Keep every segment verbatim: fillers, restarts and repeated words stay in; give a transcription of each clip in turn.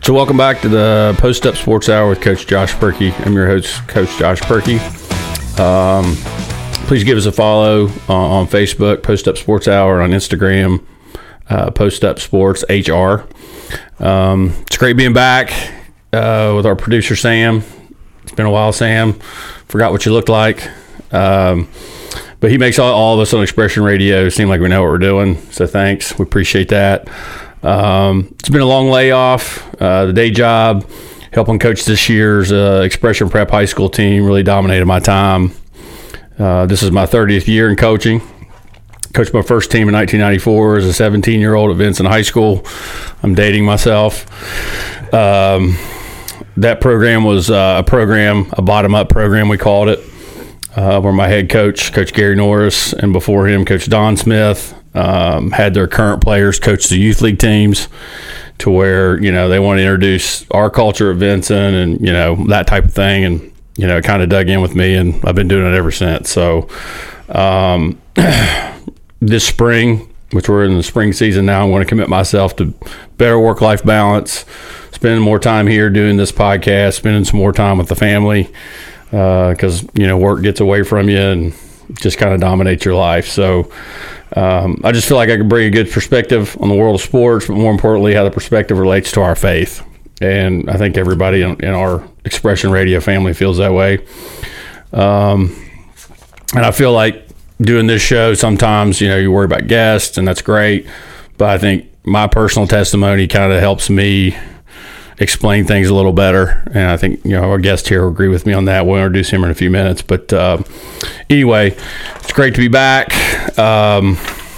So welcome back to the Post Up Sports Hour with Coach Josh Perkey. I'm your host, Coach Josh Perkey. Um, please give us a follow uh, on Facebook, Post Up Sports Hour, on Instagram, uh, Post Up Sports H R. Um, it's great being back uh, with our producer, Sam. It's been a while, Sam. Forgot what you looked like. Um, but he makes all, all of us on Expression Radio seem like we know what we're doing. So thanks. We appreciate that. Um, it's been a long layoff. Uh, the day job, helping coach this year's uh, Expression Prep high school team, really dominated my time. Uh, this is my thirtieth year in coaching. Coached my first team in nineteen ninety-four as a seventeen-year-old at Vincent High School. I'm dating myself. Um, that program was uh, a program, a bottom-up program, we called it, uh, where my head coach, Coach Gary Norris, and before him, Coach Don Smith, Um, had their current players coach the youth league teams to where, you know, they want to introduce our culture at Vincent and, you know, that type of thing. And, you know, it kind of dug in with me, and I've been doing it ever since. So um, this spring, which we're in the spring season now, I want to commit myself to better work-life balance, spending more time here doing this podcast, spending some more time with the family because, uh, you know, work gets away from you and just kind of dominates your life. So Um, I just feel like I can bring a good perspective on the world of sports, but more importantly, how the perspective relates to our faith. And I think everybody in, in our Expression Radio family feels that way. Um, and I feel like doing this show, sometimes, you know, you worry about guests, and that's great. But I think my personal testimony kind of helps me explain things a little better. And I think, you know, our guest here will agree with me on that. We'll introduce him in a few minutes. But uh, anyway, it's great to be back. Um,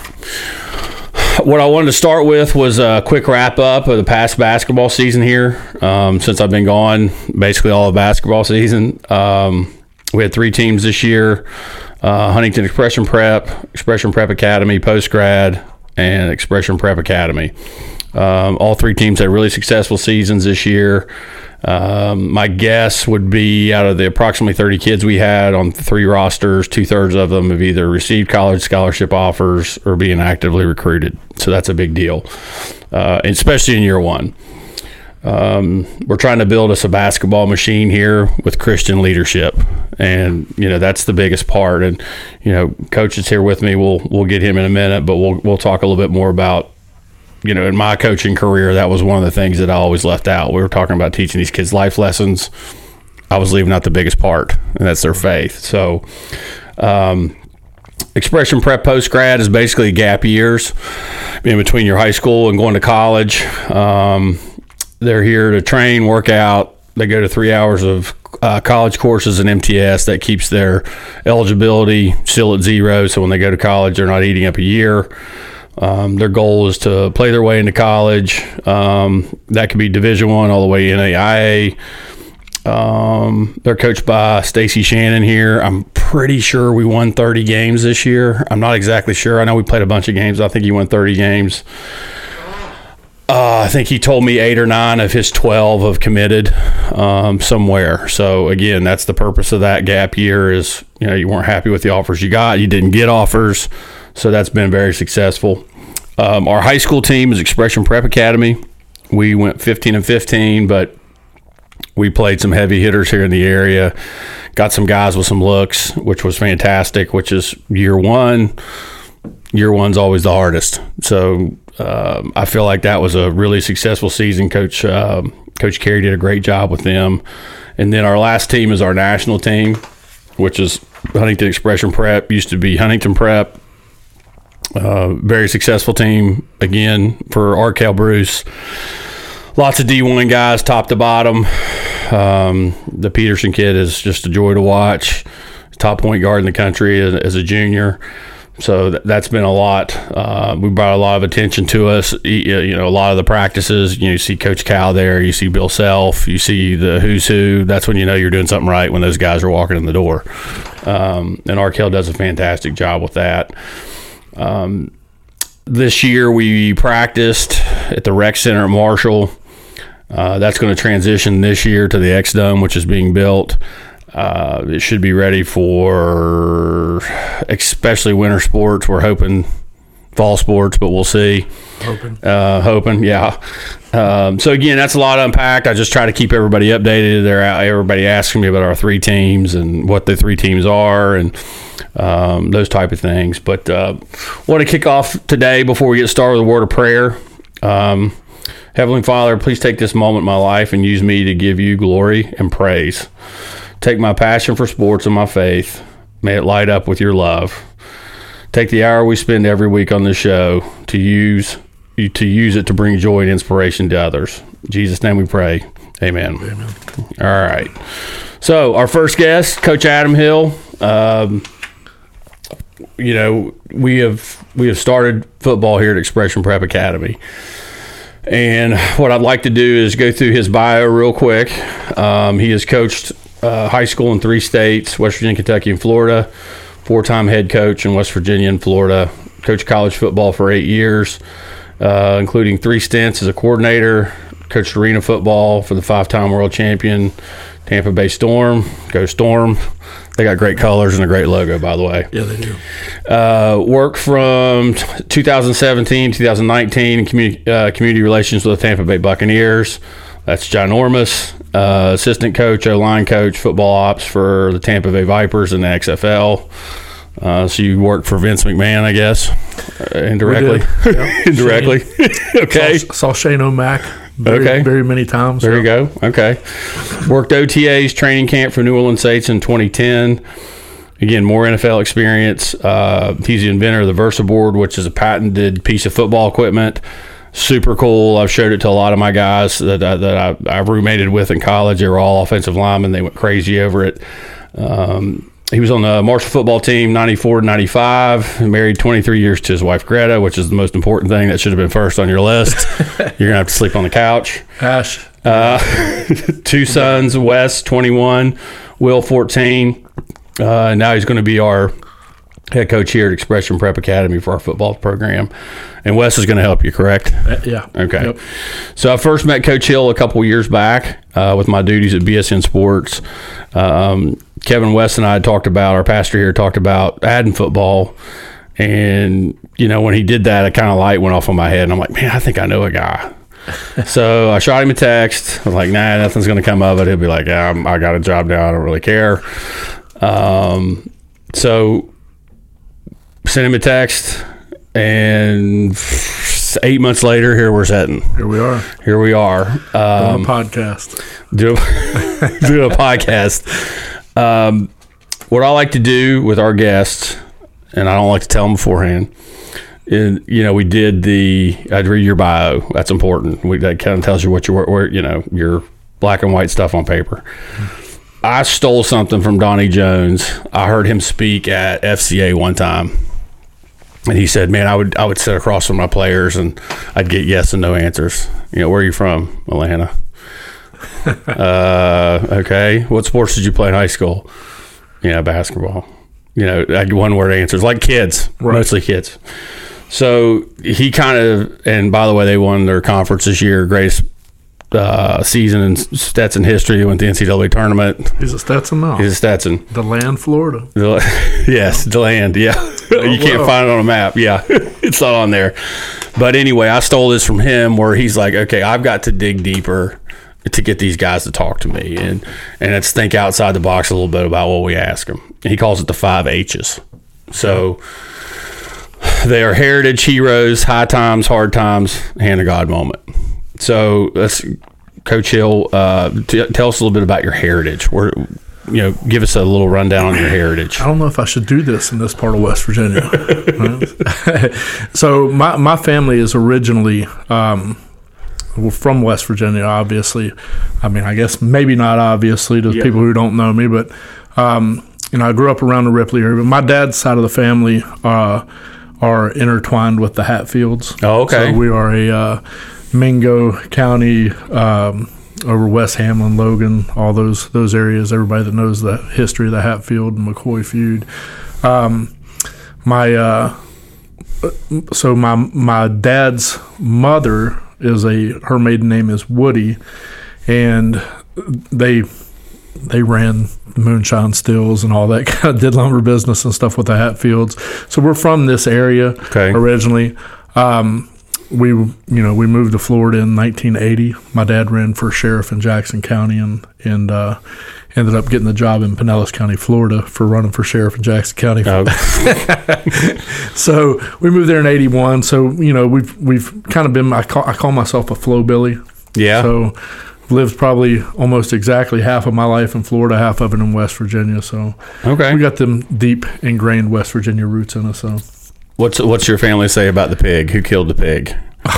what I wanted to start with was a quick wrap up of the past basketball season here. Um, since I've been gone, basically all of basketball season. Um, we had three teams this year: uh, Huntington Expression Prep, Expression Prep Academy, Post Grad, and Expression Prep Academy. Um, all three teams had really successful seasons this year. Um, my guess would be out of the approximately thirty kids we had on three rosters, two-thirds of them have either received college scholarship offers or being actively recruited. So that's a big deal, uh, especially in year one. Um, we're trying to build us a basketball machine here with Christian leadership. And, you know, that's the biggest part. And, you know, Coach is here with me. We'll we'll get him in a minute, but we'll we'll talk a little bit more about, you know, in my coaching career, that was one of the things that I always left out. We were talking about teaching these kids life lessons. I was leaving out the biggest part, and that's their faith. So, um, Expression Prep Post Grad is basically gap years in between your high school and going to college. Um, they're here to train, work out. They go to three hours of uh, college courses and M T S. That keeps their eligibility still at zero. So when they go to college, they're not eating up a year. Um, their goal is to play their way into college. Um, that could be Division One all the way N A I A. Um, they're coached by Stacy Shannon here. I'm pretty sure we won thirty games this year. I'm not exactly sure. I know we played a bunch of games. I think he won thirty games. Uh, I think he told me eight or nine of his twelve have committed um, somewhere. So, again, that's the purpose of that gap year is, you know, you weren't happy with the offers you got. You didn't get offers. So that's been very successful. Um, our high school team is Expression Prep Academy. We went fifteen and fifteen, but we played some heavy hitters here in the area. Got some guys with some looks, which was fantastic, which is year one. Year one's always the hardest. So um, I feel like that was a really successful season. Coach um, Coach Carey did a great job with them. And then our last team is our national team, which is Huntington Expression Prep. Used to be Huntington Prep. Uh, very successful team, again, for Arkell Bruce. Lots of D one guys, top to bottom. Um, the Peterson kid is just a joy to watch. Top point guard in the country as, as a junior. So th- that's been a lot. Uh, we brought a lot of attention to us. You know, a lot of the practices, you know, you see Coach Cal there, you see Bill Self, you see the who's who. That's when you know you're doing something right, when those guys are walking in the door. Um, and Arkell does a fantastic job with that. Um, this year we practiced at the rec center at Marshall. Uh, that's going to transition this year to the X-Dome, which is being built. Uh, it should be ready for especially winter sports. We're hoping fall sports, but we'll see. Hoping. Uh, hoping, yeah. Um, so again, that's a lot unpacked. I just try to keep everybody updated. They're everybody asking me about our three teams and what the three teams are and um, those type of things. But uh, want to kick off today before we get started with a word of prayer. Um, Heavenly Father, please take this moment in my life and use me to give you glory and praise. Take my passion for sports and my faith. May it light up with your love. Take the hour we spend every week on this show to use to use it to bring joy and inspiration to others. In Jesus' name we pray. Amen. Amen. All right. So our first guest, Coach Adam Hill. Um, you know, we have we have started football here at Expression Prep Academy. And what I'd like to do is go through his bio real quick. Um, he has coached uh, high school in three states, West Virginia, Kentucky, and Florida. Four-time head coach in West Virginia and Florida. Coached college football for eight years. Uh, including three stints as a coordinator, coached arena football for the five-time world champion Tampa Bay Storm. Go Storm. They got great colors and a great logo, by the way. Yeah, they do. Uh, worked from two thousand seventeen, two thousand nineteen in community, uh, community relations with the Tampa Bay Buccaneers. That's ginormous. Uh, assistant coach, O-line coach, football ops for the Tampa Bay Vipers in the X F L. Uh, so you worked for Vince McMahon, I guess, uh, indirectly. Yep. indirectly. Okay. Saw, saw Shane O'Mac very, okay. very many times. There so. you go. Okay. Worked O T As training camp for New Orleans Saints in twenty ten. Again, more N F L experience. Uh, he's the inventor of the VersaBoard, which is a patented piece of football equipment. Super cool. I've showed it to a lot of my guys that I, that I, I roommated with in college. They were all offensive linemen. They went crazy over it. Um, He was on the Marshall football team, ninety-four to ninety-five, married twenty-three years to his wife, Greta, which is the most important thing. That should have been first on your list. You're going to have to sleep on the couch. Ash. Uh, two sons, Wes, twenty-one, Will, fourteen. Uh, now he's going to be our head coach here at Expression Prep Academy for our football program. And Wes is going to help you, correct? Uh, yeah. Okay. Yep. So I first met Coach Hill a couple years back uh, with my duties at B S N Sports. Um, Kevin West and I had talked about, our pastor here talked about adding football. And, you know, when he did that, a kind of light went off on my head. And I'm like, man, I think I know a guy. So I shot him a text. I was like, nah, nothing's going to come of it. He'll be like, yeah, I'm, I got a job now. I don't really care. Um, so sent him a text. And eight months later, here we're sitting. Here we are. Here we are. Um, Doing a podcast. Do, do a podcast. Um, what I like to do with our guests, and I don't like to tell them beforehand, is, you know, we did the, I'd read your bio. That's important. We, that kind of tells you what you're, where, you know, your black and white stuff on paper. I stole something from Donnie Jones. I heard him speak at F C A one time. And he said, man, I would I would sit across from my players and I'd get yes and no answers. You know, where are you from? Atlanta. uh, okay. What sports did you play in high school? Yeah, basketball. You know, I one word answers, like kids, right. Mostly kids. So he kind of, and by the way, they won their conference this year, greatest uh, season in Stetson history. They went to the N C double A tournament. He's a Stetson now. He's a Stetson. DeLand, Florida. The, yes, DeLand, yeah. Oh, you can't wow. find it on a map. Yeah, it's not on there. But anyway, I stole this from him where he's like, okay, I've got to dig deeper to get these guys to talk to me. And, and let's think outside the box a little bit about what we ask them. And he calls it the five H's. So they are heritage, heroes, high times, hard times, hand of God moment. So let's, Coach Hill, uh, t- tell us a little bit about your heritage. Where, you know, give us a little rundown on your heritage. I don't know if I should do this in this part of West Virginia. So my my family is originally um, from West Virginia, obviously. I mean, I guess maybe not obviously to yeah. people who don't know me, but um, you know, I grew up around the Ripley area. But my dad's side of the family uh, are intertwined with the Hatfields. Oh, okay. So we are a uh, Mingo County, um, over West Hamlin, Logan, all those those areas. Everybody that knows the history of the Hatfield and McCoy feud. Um, my uh, so my my dad's mother is a her maiden name is Woody, and they they ran moonshine stills and all that kind of did lumber business and stuff with the Hatfields. So we're from this area okay. originally. Um, we, you know, we moved to Florida in nineteen eighty. My dad ran for sheriff in Jackson County and, and uh, ended up getting the job in Pinellas County, Florida for running for sheriff in Jackson County. Oh. So we moved there in eighty-one. So, you know, we've, we've kind of been, I call, I call myself a flow Billy. Yeah. So lived probably almost exactly half of my life in Florida, half of it in West Virginia. So okay, we got them deep ingrained West Virginia roots in us. So what's what's your family say about the pig? Who killed the pig?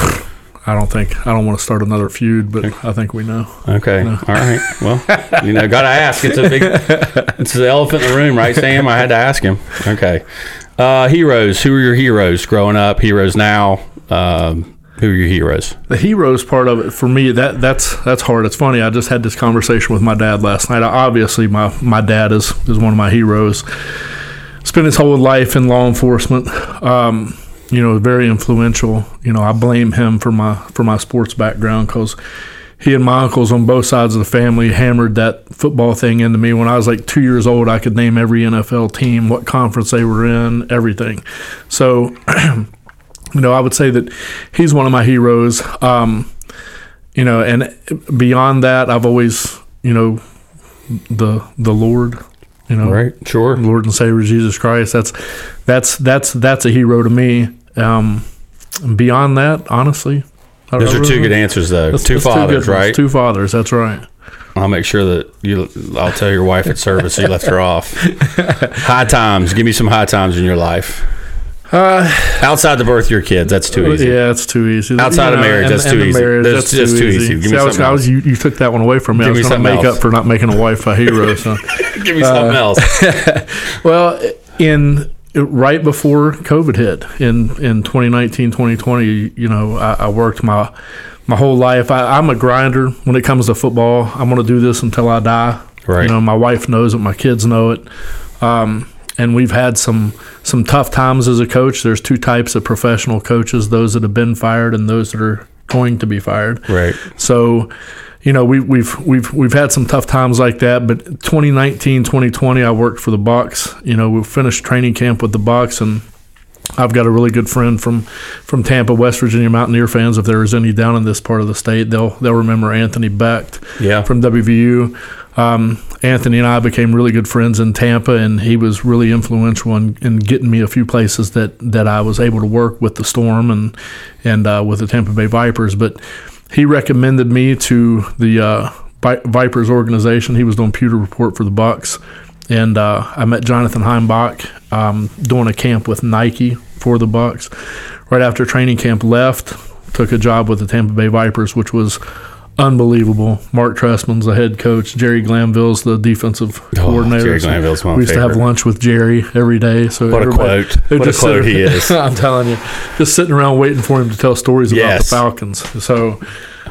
I don't think I don't want to start another feud, but I think we know. Okay, you know. All right. Well, you know, gotta ask. It's a big, it's the elephant in the room, right, Sam? I had to ask him. Okay. Uh, heroes. Who are your heroes growing up? Heroes now. Um, Who are your heroes? The heroes part of it for me, that that's that's hard. It's funny. I just had this conversation with my dad last night. I, obviously, my, my dad is, is one of my heroes. Spent his whole life in law enforcement. Um, you know, very influential. You know, I blame him for my for my sports background because he and my uncles on both sides of the family hammered that football thing into me. When I was like two years old, I could name every N F L team, what conference they were in, everything. So. You know, I would say that he's one of my heroes. Um, you know, and beyond that, I've always, you know, the the Lord, you know, right, sure, Lord and Savior Jesus Christ. That's that's that's that's a hero to me. Um, beyond that, honestly, I, those I are really two good answers, though. That's, two that's fathers, two right? Two fathers. That's right. I'll make sure that you. I'll tell your wife at service you left her off. High times. Give me some high times in your life. Uh, Outside the birth of your kids, that's too easy. Yeah, it's too easy. Outside you know, of marriage, and, that's and too easy. Marriage, that's, that's that's too easy. easy. Give me See, I was, something I else. was, you, you took that one away from me. Give I was going to make else. up for not making a wife a hero. So. Give me something uh, else. Well, in right before COVID hit in, in twenty nineteen, twenty twenty, you know, I, I worked my my whole life. I, I'm a grinder when it comes to football. I'm going to do this until I die. Right. You know, my wife knows it. My kids know it. Um, And we've had some some tough times as a coach. There's two types of professional coaches, those that have been fired and those that are going to be fired. Right. So, you know, we, we've we've we've had some tough times like that. But twenty nineteen, twenty twenty, I worked for the Bucs. You know, we finished training camp with the Bucs, and I've got a really good friend from, from Tampa, West Virginia Mountaineer fans. If there is any down in this part of the state, they'll they'll remember Anthony Becht yeah. from W V U. Um, Anthony and I became really good friends in Tampa, and he was really influential in, in getting me a few places that, that I was able to work with the Storm and and uh, with the Tampa Bay Vipers. But he recommended me to the uh, Vipers organization. He was doing pewter report for the Bucs, and uh, I met Jonathan Heimbach um, doing a camp with Nike for the Bucs. Right after training camp left, took a job with the Tampa Bay Vipers, which was unbelievable. Mark Trestman's the head coach. Jerry Glanville's the defensive oh, coordinator. Jerry Glanville's one We used favorite. to have lunch with Jerry every day. So what a quote! What a quote he is! I'm telling you, just sitting around waiting for him to tell stories about yes. the Falcons. So,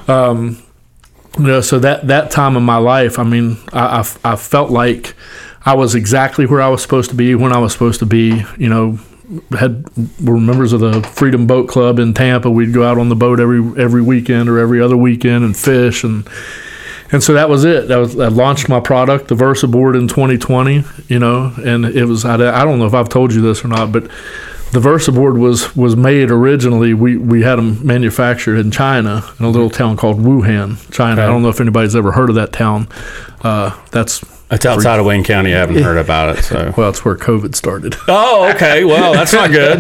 um, you know, so that that time of my life, I mean, I, I I felt like I was exactly where I was supposed to be when I was supposed to be. You know. Had were members of the Freedom Boat Club in Tampa. We'd go out on the boat every every weekend or every other weekend and fish, and and so that was it. That was I launched my product, the VersaBoard, in twenty twenty. You know, and it was I, I don't know if I've told you this or not, but the VersaBoard was was made originally. We we had them manufactured in China in a little town called Wuhan, China. Okay. I don't know if anybody's ever heard of that town. Uh, that's It's outside for, of Wayne County. I haven't heard about it. So well, it's where COVID started. Oh, okay. Well, that's not good.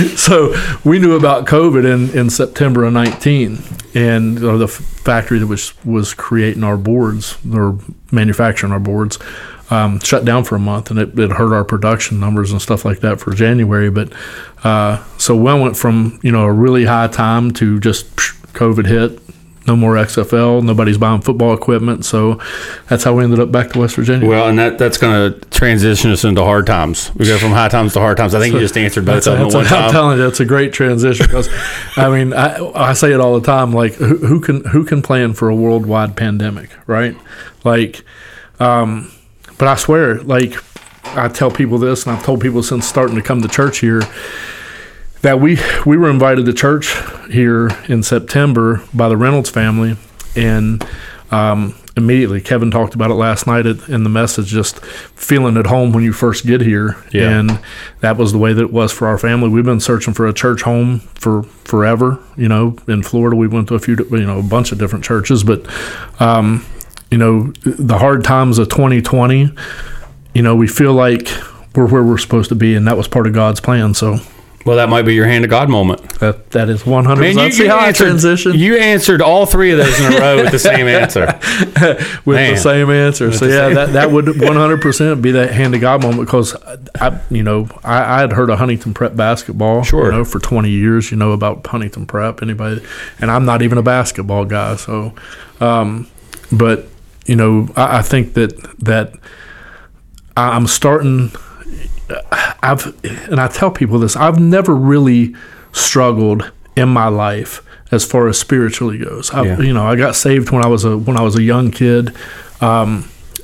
So we knew about COVID in, in September of nineteen, and uh, the factory that was was creating our boards or manufacturing our boards um, shut down for a month, and it, it hurt our production numbers and stuff like that for January. But uh, so we went from you know a really high time to just psh, COVID hit. No more X F L. Nobody's buying football equipment. So that's how we ended up back to West Virginia. Well, and that, that's going to transition us into hard times. We go from high times to hard times. I think so, you just answered both of them at one time. I'm telling you, it's a great transition because, I mean, I, I say it all the time. Like, who, who can who can plan for a worldwide pandemic, right? Like, um, but I swear, like, I tell people this, and I've told people since starting to come to church here, that we we were invited to church here in September by the Reynolds family, and um, immediately. Kevin talked about it last night in the message, just feeling at home when you first get here. Yeah. And that was the way that it was for our family. We've been searching for a church home for forever. You know, in Florida, we went to a few, you know, a bunch of different churches. But, um, you know, the hard times of twenty twenty, you know, we feel like we're where we're supposed to be, and that was part of God's plan. So, well, that might be your hand of God moment. That that is one hundred percent. Man, you, See you how answered, I transition? You answered all three of those in a row with the same answer. with Man. the same answer. With So the yeah, same- that, that would one hundred percent be that hand of God moment, because I, you know, I, I had heard of Huntington Prep basketball, Sure. you know, for twenty years. You know about Huntington Prep, anybody? And I'm not even a basketball guy, so, um, but you know, I, I think that that I'm starting. I've and I tell people this. I've never really struggled in my life as far as spiritually goes. I, Yeah. You know, I got saved when I was a when I was a young kid, um,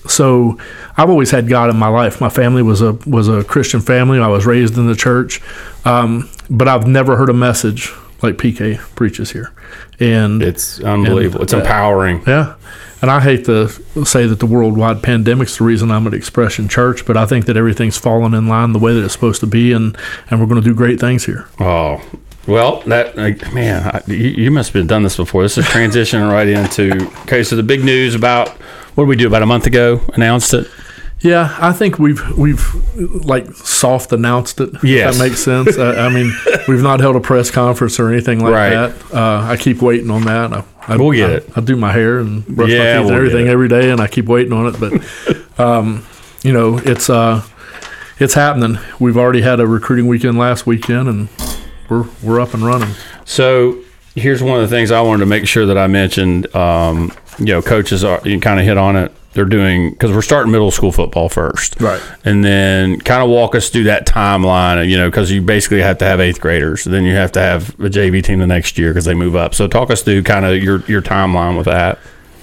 so I've always had God in my life. My family was a was a Christian family. I was raised in the church, um, but I've never heard a message like P K preaches here, and It's unbelievable. and It's that- empowering. yeah. And I hate to say that the worldwide pandemic's the reason I'm at Expression Church, but I think that everything's fallen in line the way that it's supposed to be, and, and we're going to do great things here. Oh, well, that like, man, I, you, you must have done this before. This is transitioning right into okay. So the big news about what did we do about a month ago? Announced it. Yeah, I think we've we've like soft announced it. Yes. If that makes sense. I, I mean, we've not held a press conference or anything like Right. that. Uh, I keep waiting on that. I, I, We'll get I, it. I do my hair and brush Yeah, my teeth we'll and everything get it. every day, and I keep waiting on it. But um, you know, it's uh, it's happening. We've already had a recruiting weekend last weekend, and we're we're up and running. So here's one of the things I wanted to make sure that I mentioned. Um, you know, coaches are you kind of hit on it. They're doing because we're starting middle school football first, Right. And then kind of walk us through that timeline. You know, because you basically have to have eighth graders, then you have to have a J V team the next year because they move up. So talk us through kind of your your timeline with that.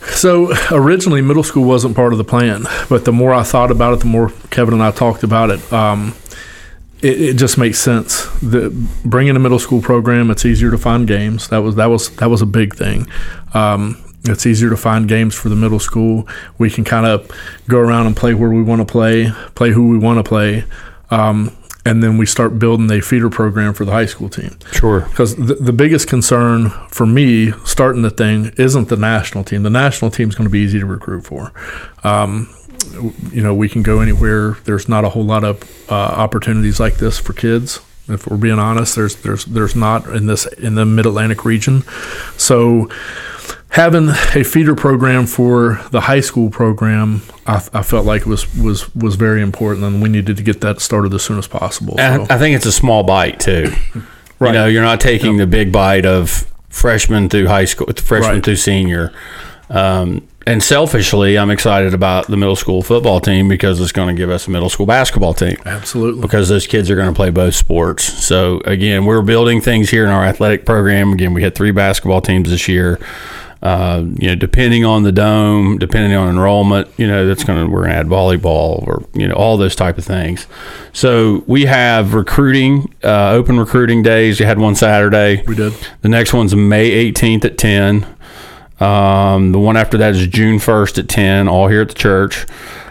So originally, middle school wasn't part of the plan, but the more I thought about it, the more Kevin and I talked about it. Um, it, it just makes sense. The bringing a middle school program, it's easier to find games. That was that was that was a big thing. Um, it's easier to find games for the middle school. We can kind of go around and play where we want to play, play who we want to play, um, and then we start building a feeder program for the high school team. Sure. Because the, the biggest concern for me starting the thing isn't the national team. The national team is going to be easy to recruit for. Um, you know, we can go anywhere. There's not a whole lot of uh, opportunities like this for kids. If we're being honest, there's there's there's not in this in the Mid Atlantic region. So having a feeder program for the high school program, I, I felt like it was, was was very important, and we needed to get that started as soon as possible. And So. I think it's a small bite too. Right. You know, you're not taking the big bite of freshman through high school, freshman Right. through senior. Um, and selfishly, I'm excited about the middle school football team because it's going to give us a middle school basketball team. Absolutely. Because those kids are going to play both sports. So again, we're building things here in our athletic program. Again, we had three basketball teams this year. Uh, you know, depending on the dome, depending on enrollment, you know, that's going to, we're going to add volleyball or, you know, all those type of things. So we have recruiting, uh, open recruiting days. We had one Saturday. We did. The next one's May eighteenth at ten. Um, the one after that is June first at ten, all here at the church.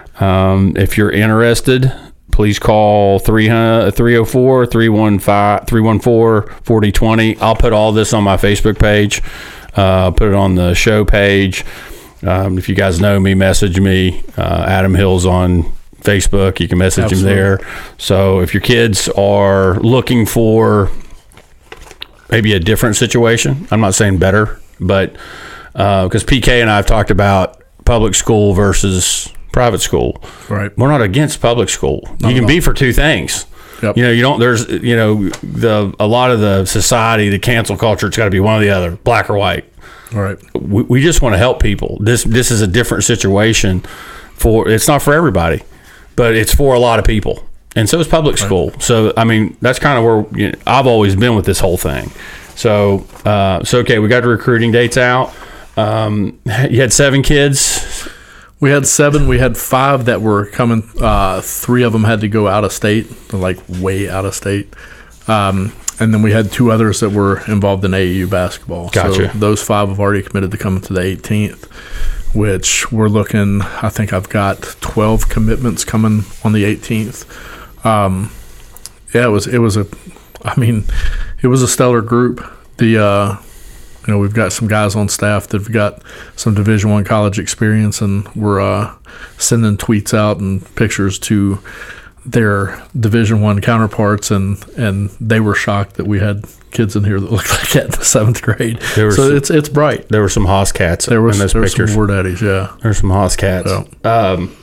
Um, if you're interested, please call three oh four, three one five, three one four, four oh two oh. I'll put all this on my Facebook page. Uh, put it on the show page. Um, if you guys know me, message me. Uh, Adam Hills on Facebook. You can message Absolutely. him there. So if your kids are looking for maybe a different situation, I'm not saying better, but because uh, P K and I have talked about public school versus private school. Right. We're not against public school. Not you can at be for two things. Yep. You know, you don't. There's, you know, the a lot of the society, the cancel culture. It's got to be one or the other, black or white. All right. We, we just want to help people. This this is a different situation. For it's not for everybody, but it's for a lot of people, and so is public school. Right. So I mean, that's kind of where you know, I've always been with this whole thing. So uh, so okay, we got the recruiting dates out. Um, you had seven kids. We had seven. We had five that were coming. Uh, three of them had to go out of state, like way out of state. Um, and then we had two others that were involved in A A U basketball. Gotcha. So those five have already committed to coming to the eighteenth, which we're looking, I think I've got twelve commitments coming on the eighteenth. Um, yeah, it was, it was a, I mean, it was a stellar group. The, uh, you know, we've got some guys on staff that have got some Division One college experience, and we're uh, sending tweets out and pictures to their Division One counterparts, and, and they were shocked that we had kids in here that looked like that in the seventh grade. So some, it's it's bright. There were some Haas cats there was, in those there pictures. There were some War Daddies, yeah. There's some Haas cats. So. Um,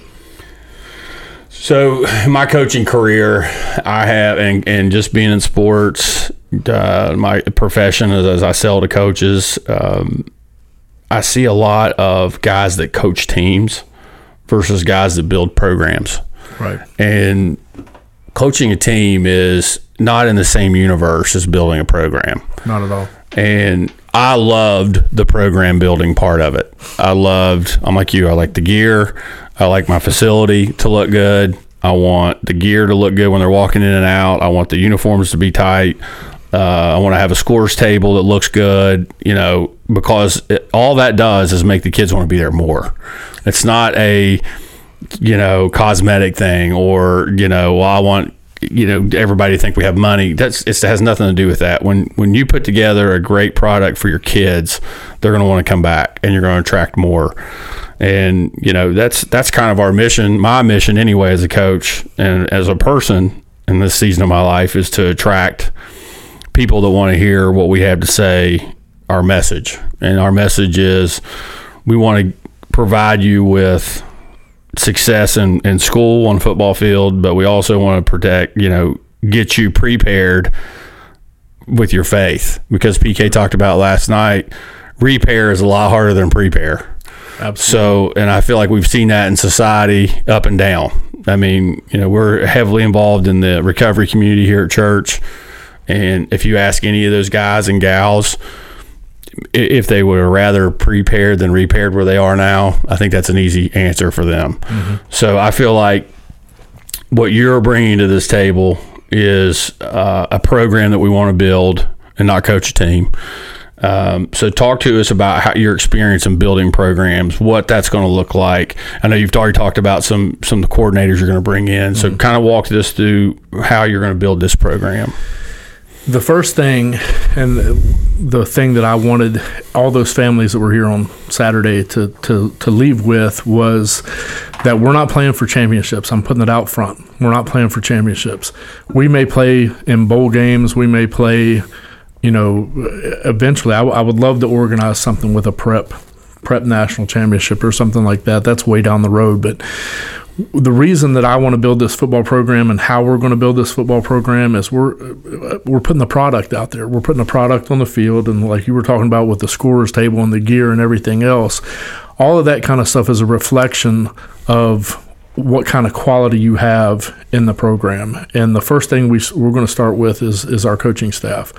so my coaching career, I have, and, and just being in sports, uh, my profession as, as I sell to coaches, um, I see a lot of guys that coach teams versus guys that build programs. Right. And coaching a team is not in the same universe as building a program. Not at all. And I loved the program building part of it. I loved, I'm like you, I like the gear. I like my facility to look good. I want the gear to look good when they're walking in and out. I want the uniforms to be tight. Uh, I want to have a scores table that looks good, you know, because it, all that does is make the kids want to be there more. It's not a, you know, cosmetic thing, or, you know, well, I want, you know, everybody to think we have money. That's, it has nothing to do with that. When when you put together a great product for your kids, they're going to want to come back, and you're going to attract more. And, you know, that's that's kind of our mission, my mission anyway, as a coach and as a person in this season of my life, is to attract people that want to hear what we have to say, our message. And our message is we want to provide you with success in, in school, on the football field, but we also want to protect, you know, get you prepared with your faith, because P K talked about last night, repair is a lot harder than prepare. Absolutely. So, and I feel like we've seen that in society up and down. I mean, you know, we're heavily involved in the recovery community here at church. And if you ask any of those guys and gals if they were rather prepared than repaired where they are now, I think that's an easy answer for them. Mm-hmm. So I feel like what you're bringing to this table is uh, a program that we want to build and not coach a team. Um, so talk to us about how your experience in building programs, what that's going to look like. I know you've already talked about some, some of the coordinators you're going to bring in. So mm-hmm. kind of walk us through how you're going to build this program. The first thing, and the thing that I wanted all those families that were here on Saturday to, to, to leave with, was that we're not playing for championships. I'm putting it out front. We're not playing for championships. We may play in bowl games. We may play, you know, eventually. I, w- I would love to organize something with a prep, prep national championship or something like that. That's way down the road. But the reason that I want to build this football program and how we're going to build this football program is we're we're putting the product out there. We're putting the product on the field, and like you were talking about with the scorers table and the gear and everything else, all of that kind of stuff is a reflection of what kind of quality you have in the program. And the first thing we, we're going to start with is is our coaching staff.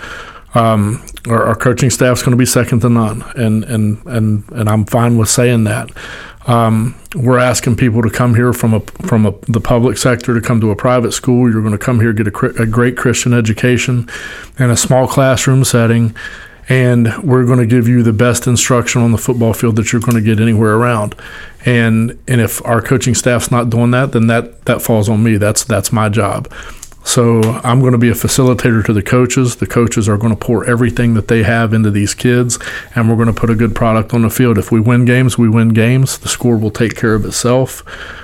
Um, our, our coaching staff is going to be second to none, and and and and I'm fine with saying that. Um, we're asking people to come here from a from a, the public sector to come to a private school. You're going to come here, get a, a great Christian education in a small classroom setting, and we're going to give you the best instruction on the football field that you're going to get anywhere around. And and if our coaching staff's not doing that, then that that falls on me. That's that's my job. So I'm going to be a facilitator to the coaches. The coaches are going to pour everything that they have into these kids, and we're going to put a good product on the field. If we win games, we win games. The score will take care of itself.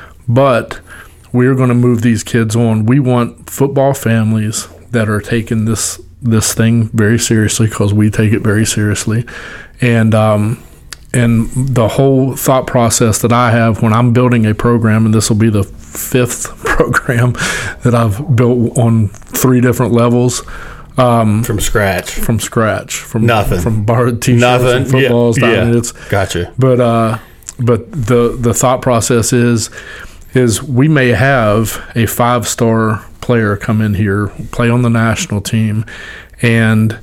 But we're going to move these kids on. We want football families that are taking this this thing very seriously, because we take it very seriously. And um, and the whole thought process that I have when I'm building a program, and this will be the fifth program that I've built on three different levels. Um, from scratch. From scratch. From nothing. From borrowed t-shirts nothing. and footballs. Yeah. I yeah. mean, it's, gotcha. But uh, but the the thought process is is we may have a five-star player come in here, play on the national team, and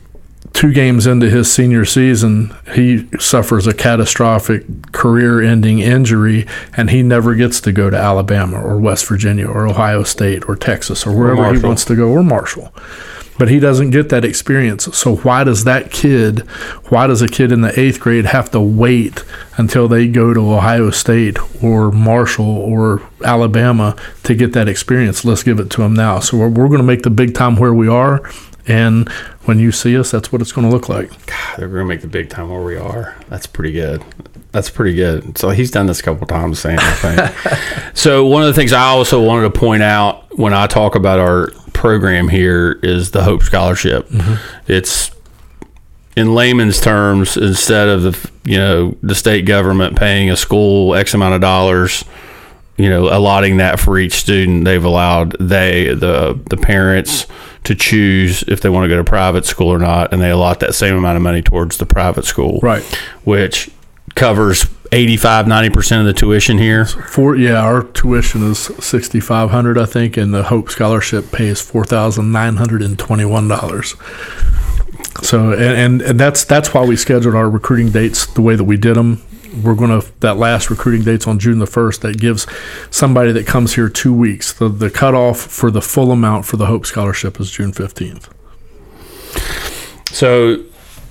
two games into his senior season, he suffers a catastrophic career-ending injury, and he never gets to go to Alabama or West Virginia or Ohio State or Texas or wherever or he wants to go, or Marshall. but he doesn't get that experience. So why does that kid, why does a kid in the eighth grade have to wait until they go to Ohio State or Marshall or Alabama to get that experience? Let's give it to them now. So we're, we're going to make the big time where we are, and when you see us, that's what it's going to look like. God, they're going to make the big time where we are. That's pretty good. That's pretty good. So he's done this a couple times, Sam, I think. So one of the things I also wanted to point out when I talk about our program here is the Hope Scholarship. Mm-hmm. It's, in layman's terms, instead of the you know the state government paying a school X amount of dollars, you know, allotting that for each student, they've allowed they the the parents to choose if they want to go to private school or not, and they allot that same amount of money towards the private school, right? Which covers eighty-five, ninety percent of the tuition here. For yeah, our tuition is sixty-five hundred dollars, I think, and the Hope Scholarship pays four thousand nine hundred twenty-one dollars. So, and, and, and that's that's why we scheduled our recruiting dates the way that we did them. We're going to, that last recruiting date's on June the first. That gives somebody that comes here two weeks. The, the cutoff for the full amount for the Hope Scholarship is June fifteenth. So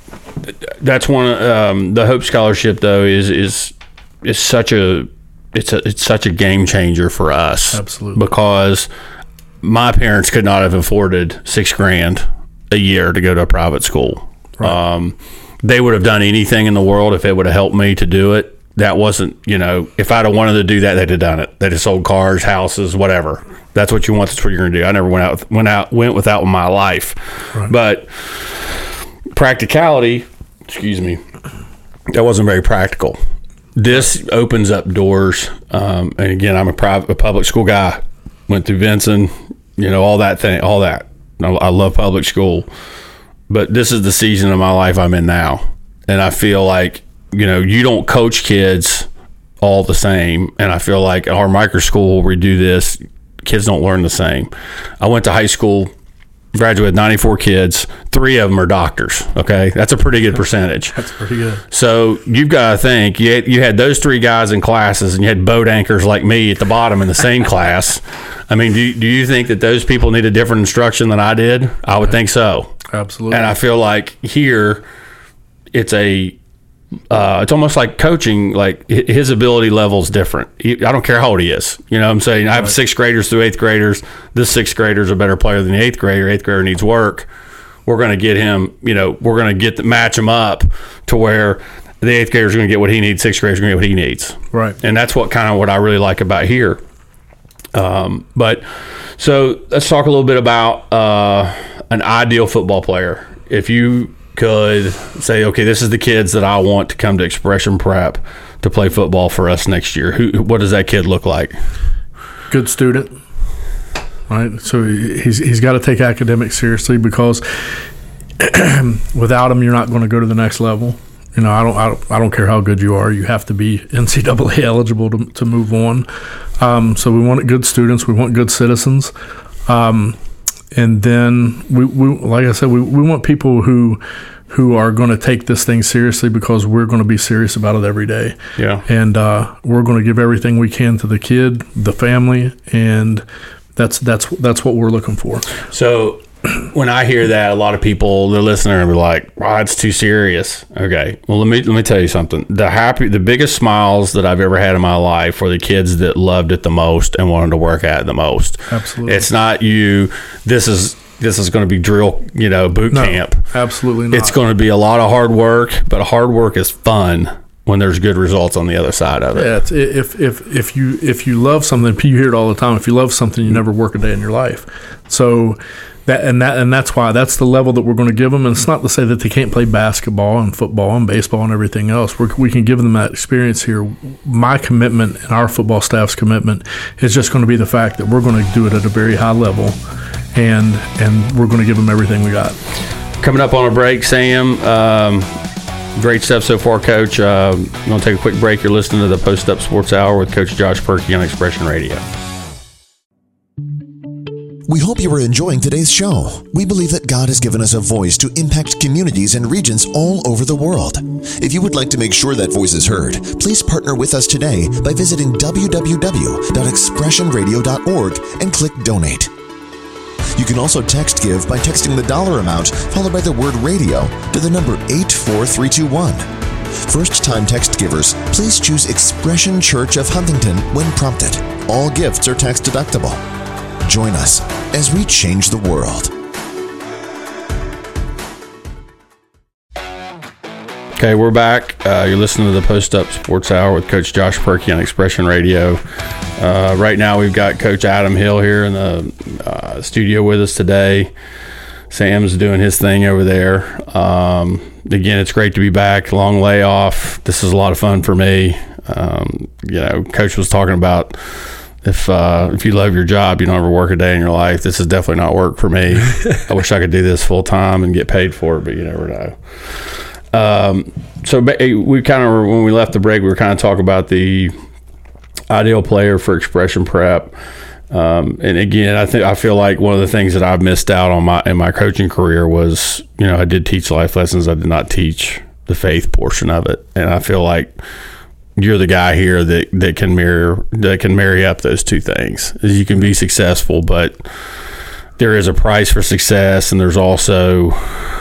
that's one, um, the Hope Scholarship though is, is, is such a, it's a, it's such a game changer for us. Absolutely. Because my parents could not have afforded six grand a year to go to a private school. Right. Um, they would have done anything in the world if it would have helped me to do it. That wasn't, you know, if I'd have wanted to do that, they'd have done it. They'd have sold cars, houses, whatever. That's what you want. That's what you're going to do. I never went out, went out, went without my life. Right. But practicality, excuse me, that wasn't very practical. This opens up doors. Um, and again, I'm a private, a public school guy. Went through Vinson, you know, all that thing, all that. I, I love public school. But this is the season of my life I'm in now. And I feel like, you know, you don't coach kids all the same. And I feel like our micro school where we do this, kids don't learn the same. I went to high school, graduated ninety-four kids. Three of them are doctors. Okay. That's a pretty good percentage. That's pretty good. So you've got to think you had, you had those three guys in classes and you had boat anchors like me at the bottom in the same class. I mean, do, do you think that those people need a different instruction than I did? I would think so. Absolutely. And I feel like here it's a, uh, it's almost like coaching, like his ability level is different. He, I don't care how old he is. You know what I'm saying? I have right. sixth graders through eighth graders. This sixth grader is a better player than the eighth grader. Eighth grader needs work. We're going to get him, you know, we're going to get the, match him up to where the eighth grader is going to get what he needs. Sixth grader is going to get what he needs. Right. And that's what kind of what I really like about here. Um, but so let's talk a little bit about, uh, an ideal football player. If you could say, okay, this is the kids that I want to come to Expression Prep to play football for us next year. Who, what does that kid look like? Good student, right? So he's he's got to take academics seriously because without him, you're not going to go to the next level. You know, I don't, I don't, I don't care how good you are. You have to be N C double A eligible to to move on. Um, so we want good students. We want good citizens. Um, And then, we, we like I said, we, we want people who who are going to take this thing seriously because we're going to be serious about it every day. Yeah. And uh, we're going to give everything we can to the kid, the family, and that's that's that's what we're looking for. So when I hear that, a lot of people, the listener, will be like, "Wow, it's too serious." Okay, well let me let me tell you something. The happy, the biggest smiles that I've ever had in my life were the kids that loved it the most and wanted to work at it the most. Absolutely, it's not you. This is this is going to be drill, you know, boot no, camp. Absolutely not. It's going to be a lot of hard work, but hard work is fun when there's good results on the other side of it. Yeah, it's, if if if you if you love something, you hear it all the time. If you love something, you never work a day in your life. So. That, and that and that's why that's the level that we're going to give them. And it's not to say that they can't play basketball and football and baseball and everything else. We're, we can give them that experience here. My commitment and our football staff's commitment is just going to be the fact that we're going to do it at a very high level, and and we're going to give them everything we got. Coming up on a break, Sam. Um, great stuff so far, Coach. Uh, I'm going to take a quick break. You're listening to the Post Up Sports Hour with Coach Josh Perkey on Expression Radio. We hope you are enjoying today's show. We believe that God has given us a voice to impact communities and regions all over the world. If you would like to make sure that voice is heard, please partner with us today by visiting w w w dot expression radio dot org and click Donate. You can also text GIVE by texting the dollar amount followed by the word radio to the number eight four three two one. First-time text givers, please choose Expression Church of Huntington when prompted. All gifts are tax deductible. Join us as we change the world. Okay, we're back. Uh, you're listening to the Post Up Sports Hour with Coach Josh Perkey on Expression Radio. Uh, right now, we've got Coach Adam Hill here in the uh, studio with us today. Sam's doing his thing over there. Um, again, it's great to be back. Long layoff. This is a lot of fun for me. Um, you know, Coach was talking about if uh, if you love your job, you don't ever work a day in your life. This is definitely not work for me. I wish I could do this full time and get paid for it, but you never know. Um, so we kind of, when we left the break, we were kind of talking about the ideal player for Expression Prep. Um, and again, I think, I feel like one of the things that I've missed out on my, in my coaching career was, you know, I did teach life lessons. I did not teach the faith portion of it. And I feel like you're the guy here that, that can mirror, that can marry up those two things. You can be successful, but there is a price for success. And there's also,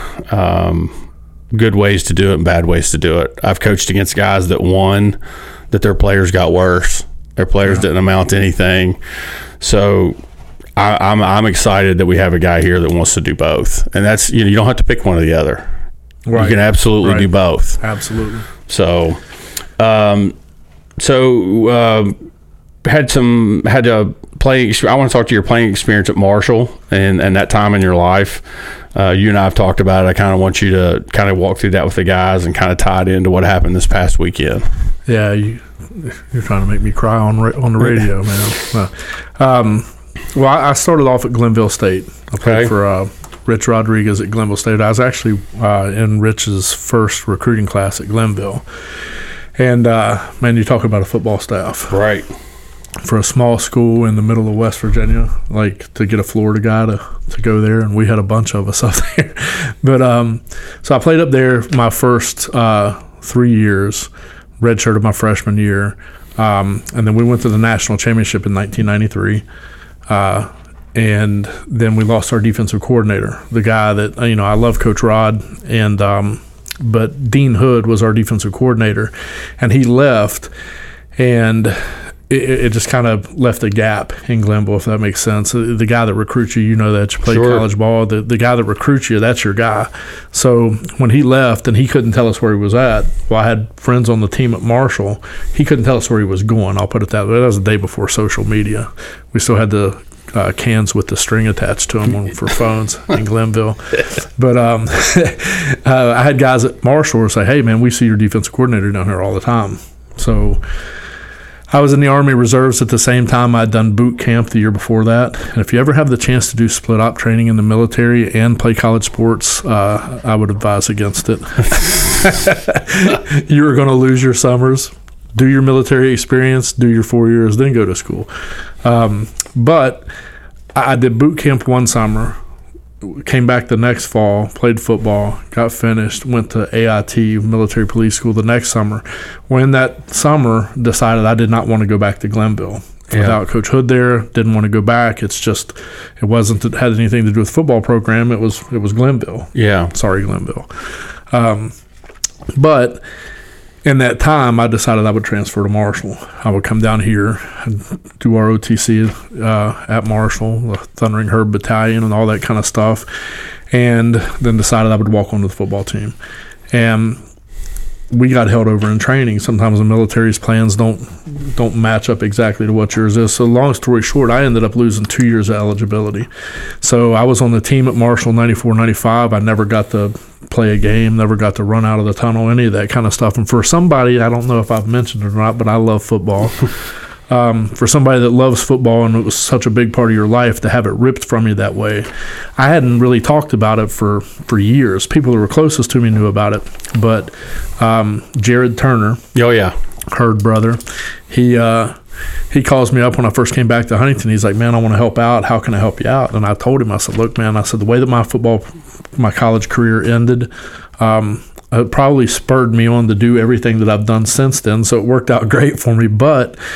um, good ways to do it and bad ways to do it. I've coached against guys that won, that their players got worse. Their players yeah. didn't amount to anything. So I, I'm I'm excited that we have a guy here that wants to do both. And that's, you know, you don't have to pick one or the other. Right. You can absolutely right. do both. Absolutely. So, um, so um, had some had a playing. I want to talk to your playing experience at Marshall and and that time in your life. Uh, you and I have talked about it. I kind of want you to kind of walk through that with the guys and kind of tie it into what happened this past weekend. Yeah, you, you're trying to make me cry on on the radio, man. Uh, um, well, I started off at Glenville State. I played okay. for uh, Rich Rodriguez at Glenville State. I was actually uh, in Rich's first recruiting class at Glenville. And, uh, man, you talk about a football staff. Right. For a small school in the middle of West Virginia, like to get a Florida guy to, to go there, and we had a bunch of us up there. But um, so I played up there my first uh, three years, redshirted my freshman year, um, and then we went to the national championship in nineteen ninety-three. Uh, and then we lost our defensive coordinator, the guy that, you know, I love Coach Rod, and um, but Dean Hood was our defensive coordinator, and he left, and It, it just kind of left a gap in Glenville, if that makes sense. The guy that recruits you, you know that you play sure. college ball. The the guy that recruits you, that's your guy. So when he left and he couldn't tell us where he was at, well, I had friends on the team at Marshall. He couldn't tell us where he was going. I'll put it that way. That was the day before social media. We still had the uh, cans with the string attached to them on, for phones in Glenville. But um, uh, I had guys at Marshall say, "Hey, man, we see your defensive coordinator down here all the time." So I was in the Army Reserves at the same time. I'd done boot camp the year before that. And if you ever have the chance to do split op training in the military and play college sports, uh, I would advise against it. You're going to lose your summers. Do your military experience, do your four years, then go to school. Um, but I, I did boot camp one summer, came back the next fall, played football, got finished, went to A I T, Military Police School, the next summer. When that summer decided I did not want to go back to Glenville. Yeah. Without Coach Hood there, didn't want to go back. It's just, it wasn't, it had anything to do with football program. It was, it was Glenville. Yeah. Sorry, Glenville. Um, but in that time, I decided I would transfer to Marshall. I would come down here and do our O T C uh, at Marshall, the Thundering Herd Battalion and all that kind of stuff, and then decided I would walk onto the football team. And we got held over in training. Sometimes the military's plans don't don't match up exactly to what yours is. So long story short, I ended up losing two years of eligibility. So I was on the team at Marshall ninety-four ninety-five. I never got to play a game, never got to run out of the tunnel, any of that kind of stuff. And for somebody, I don't know if I've mentioned it or not, but I love football. Um, for somebody that loves football and it was such a big part of your life, to have it ripped from you that way. I hadn't really talked about it for, for years. People that were closest to me knew about it. But um, Jared Turner, oh yeah, Herd brother, he uh, he calls me up when I first came back to Huntington. He's like, "Man, I want to help out. How can I help you out?" And I told him, I said, "Look, man," I said, "the way that my football, my college career ended, um, it probably spurred me on to do everything that I've done since then. So it worked out great for me. But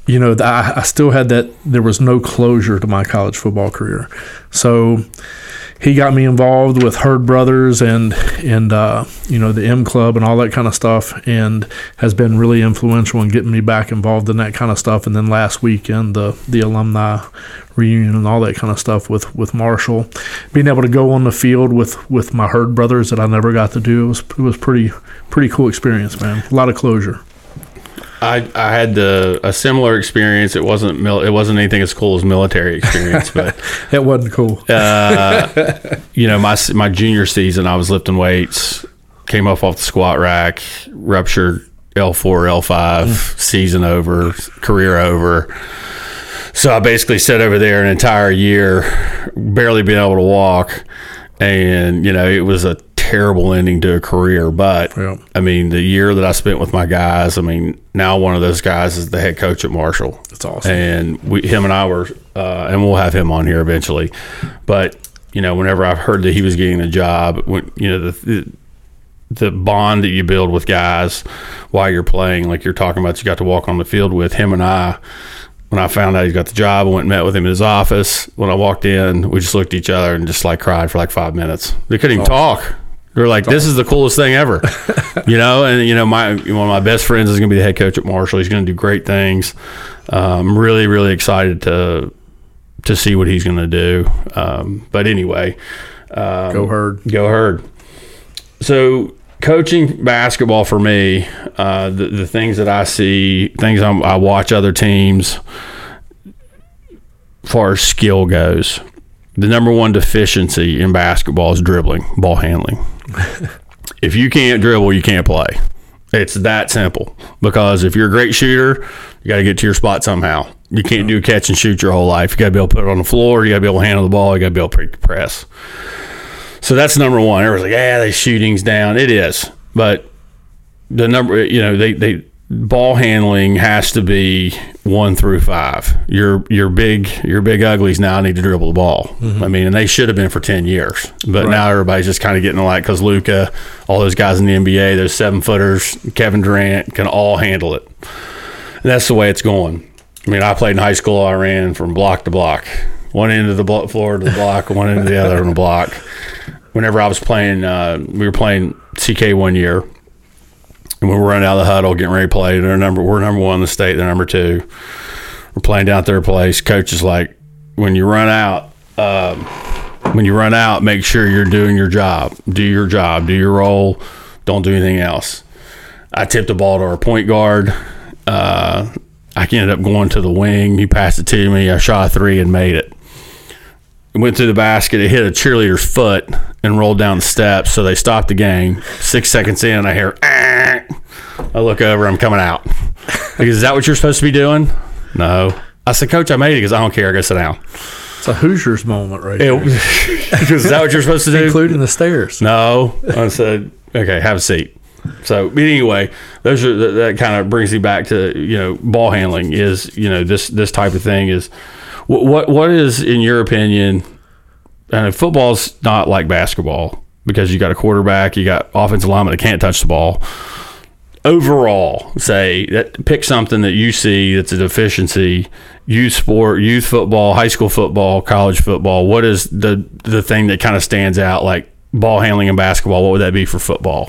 you know, I, I still had that, there was no closure to my college football career. So he got me involved with Herd Brothers and, and uh, you know, the M Club and all that kind of stuff, and has been really influential in getting me back involved in that kind of stuff. And then last weekend, the, the alumni reunion and all that kind of stuff with, with Marshall. Being able to go on the field with, with my Herd Brothers that I never got to do, it was, it was pretty pretty cool experience, man. A lot of closure. I, I had the, a similar experience. It wasn't mil, it wasn't anything as cool as military experience, but it wasn't cool. uh, you know, my my junior season, I was lifting weights, came up off the squat rack, ruptured L four, L five, mm. season over, career over. So I basically sat over there an entire year, barely being able to walk, and you know, it was a terrible ending to a career. But yeah. I mean, the year that I spent with my guys, I mean, now one of those guys is the head coach at Marshall. That's awesome. And we, him and I were, uh, and we'll have him on here eventually. But you know, whenever I've heard that he was getting a job, when you know the, the the bond that you build with guys while you're playing, like you're talking about, you got to walk on the field with him and I. When I found out he got the job, I went and met with him in his office. When I walked in, we just looked at each other and just like cried for like five minutes. They couldn't even talk. They were like, "This is the coolest thing ever," you know. And you know, my one of my best friends is going to be the head coach at Marshall. He's going to do great things. Um, I'm really, really excited to to see what he's going to do. Um, but anyway, um, go Herd, go Herd. So, coaching basketball for me, uh, the the things that I see, things I'm, I watch other teams. As far as skill goes, the number one deficiency in basketball is dribbling, ball handling. If you can't dribble, you can't play. It's that simple. Because if you're a great shooter, you got to get to your spot somehow. You can't do catch and shoot your whole life. You got to be able to put it on the floor. You got to be able to handle the ball. You got to be able to press. So that's number one. Everyone's like, yeah, the shooting's down. It is. But the number, you know, they, they ball handling has to be one through five. Your your big your big uglies now need to dribble the ball. Mm-hmm. I mean, and they should have been for ten years. But right. now everybody's just kind of getting like, because Luka, all those guys in the N B A, those seven footers, Kevin Durant can all handle it. And that's the way it's going. I mean, I played in high school. I ran from block to block, one end of the floor to the block, one end of the other on the block. Whenever I was playing, uh, we were playing C K one year. And we were running out of the huddle, getting ready to play. They're number, we're number one in the state. They're number two. We're playing down third place. Coach is like, when you run out, um, when you run out, make sure you're doing your job. Do your job. Do your role. Don't do anything else. I tipped the ball to our point guard. Uh, I ended up going to the wing. He passed it to me. I shot a three and made it. It went through the basket. It hit a cheerleader's foot and rolled down the steps. So they stopped the game. Six seconds in, I hear, ah! I look over. I'm coming out. Like, is that what you're supposed to be doing? No. I said, Coach, I made it because I don't care. I got to sit down. It's a Hoosiers moment right there. Is that what you're supposed to do? Including the stairs. No. I said, okay, have a seat. So, but anyway, those are that kind of brings me back to, you know, ball handling is, you know, this this type of thing is what what, what is, in your opinion, and football's not like basketball because you got a quarterback, you got offensive linemen that can't touch the ball. Overall, say that pick something that you see that's a deficiency, youth sport, youth football, high school football, college football. What is the the thing that kind of stands out, like ball handling in basketball? What would that be for football?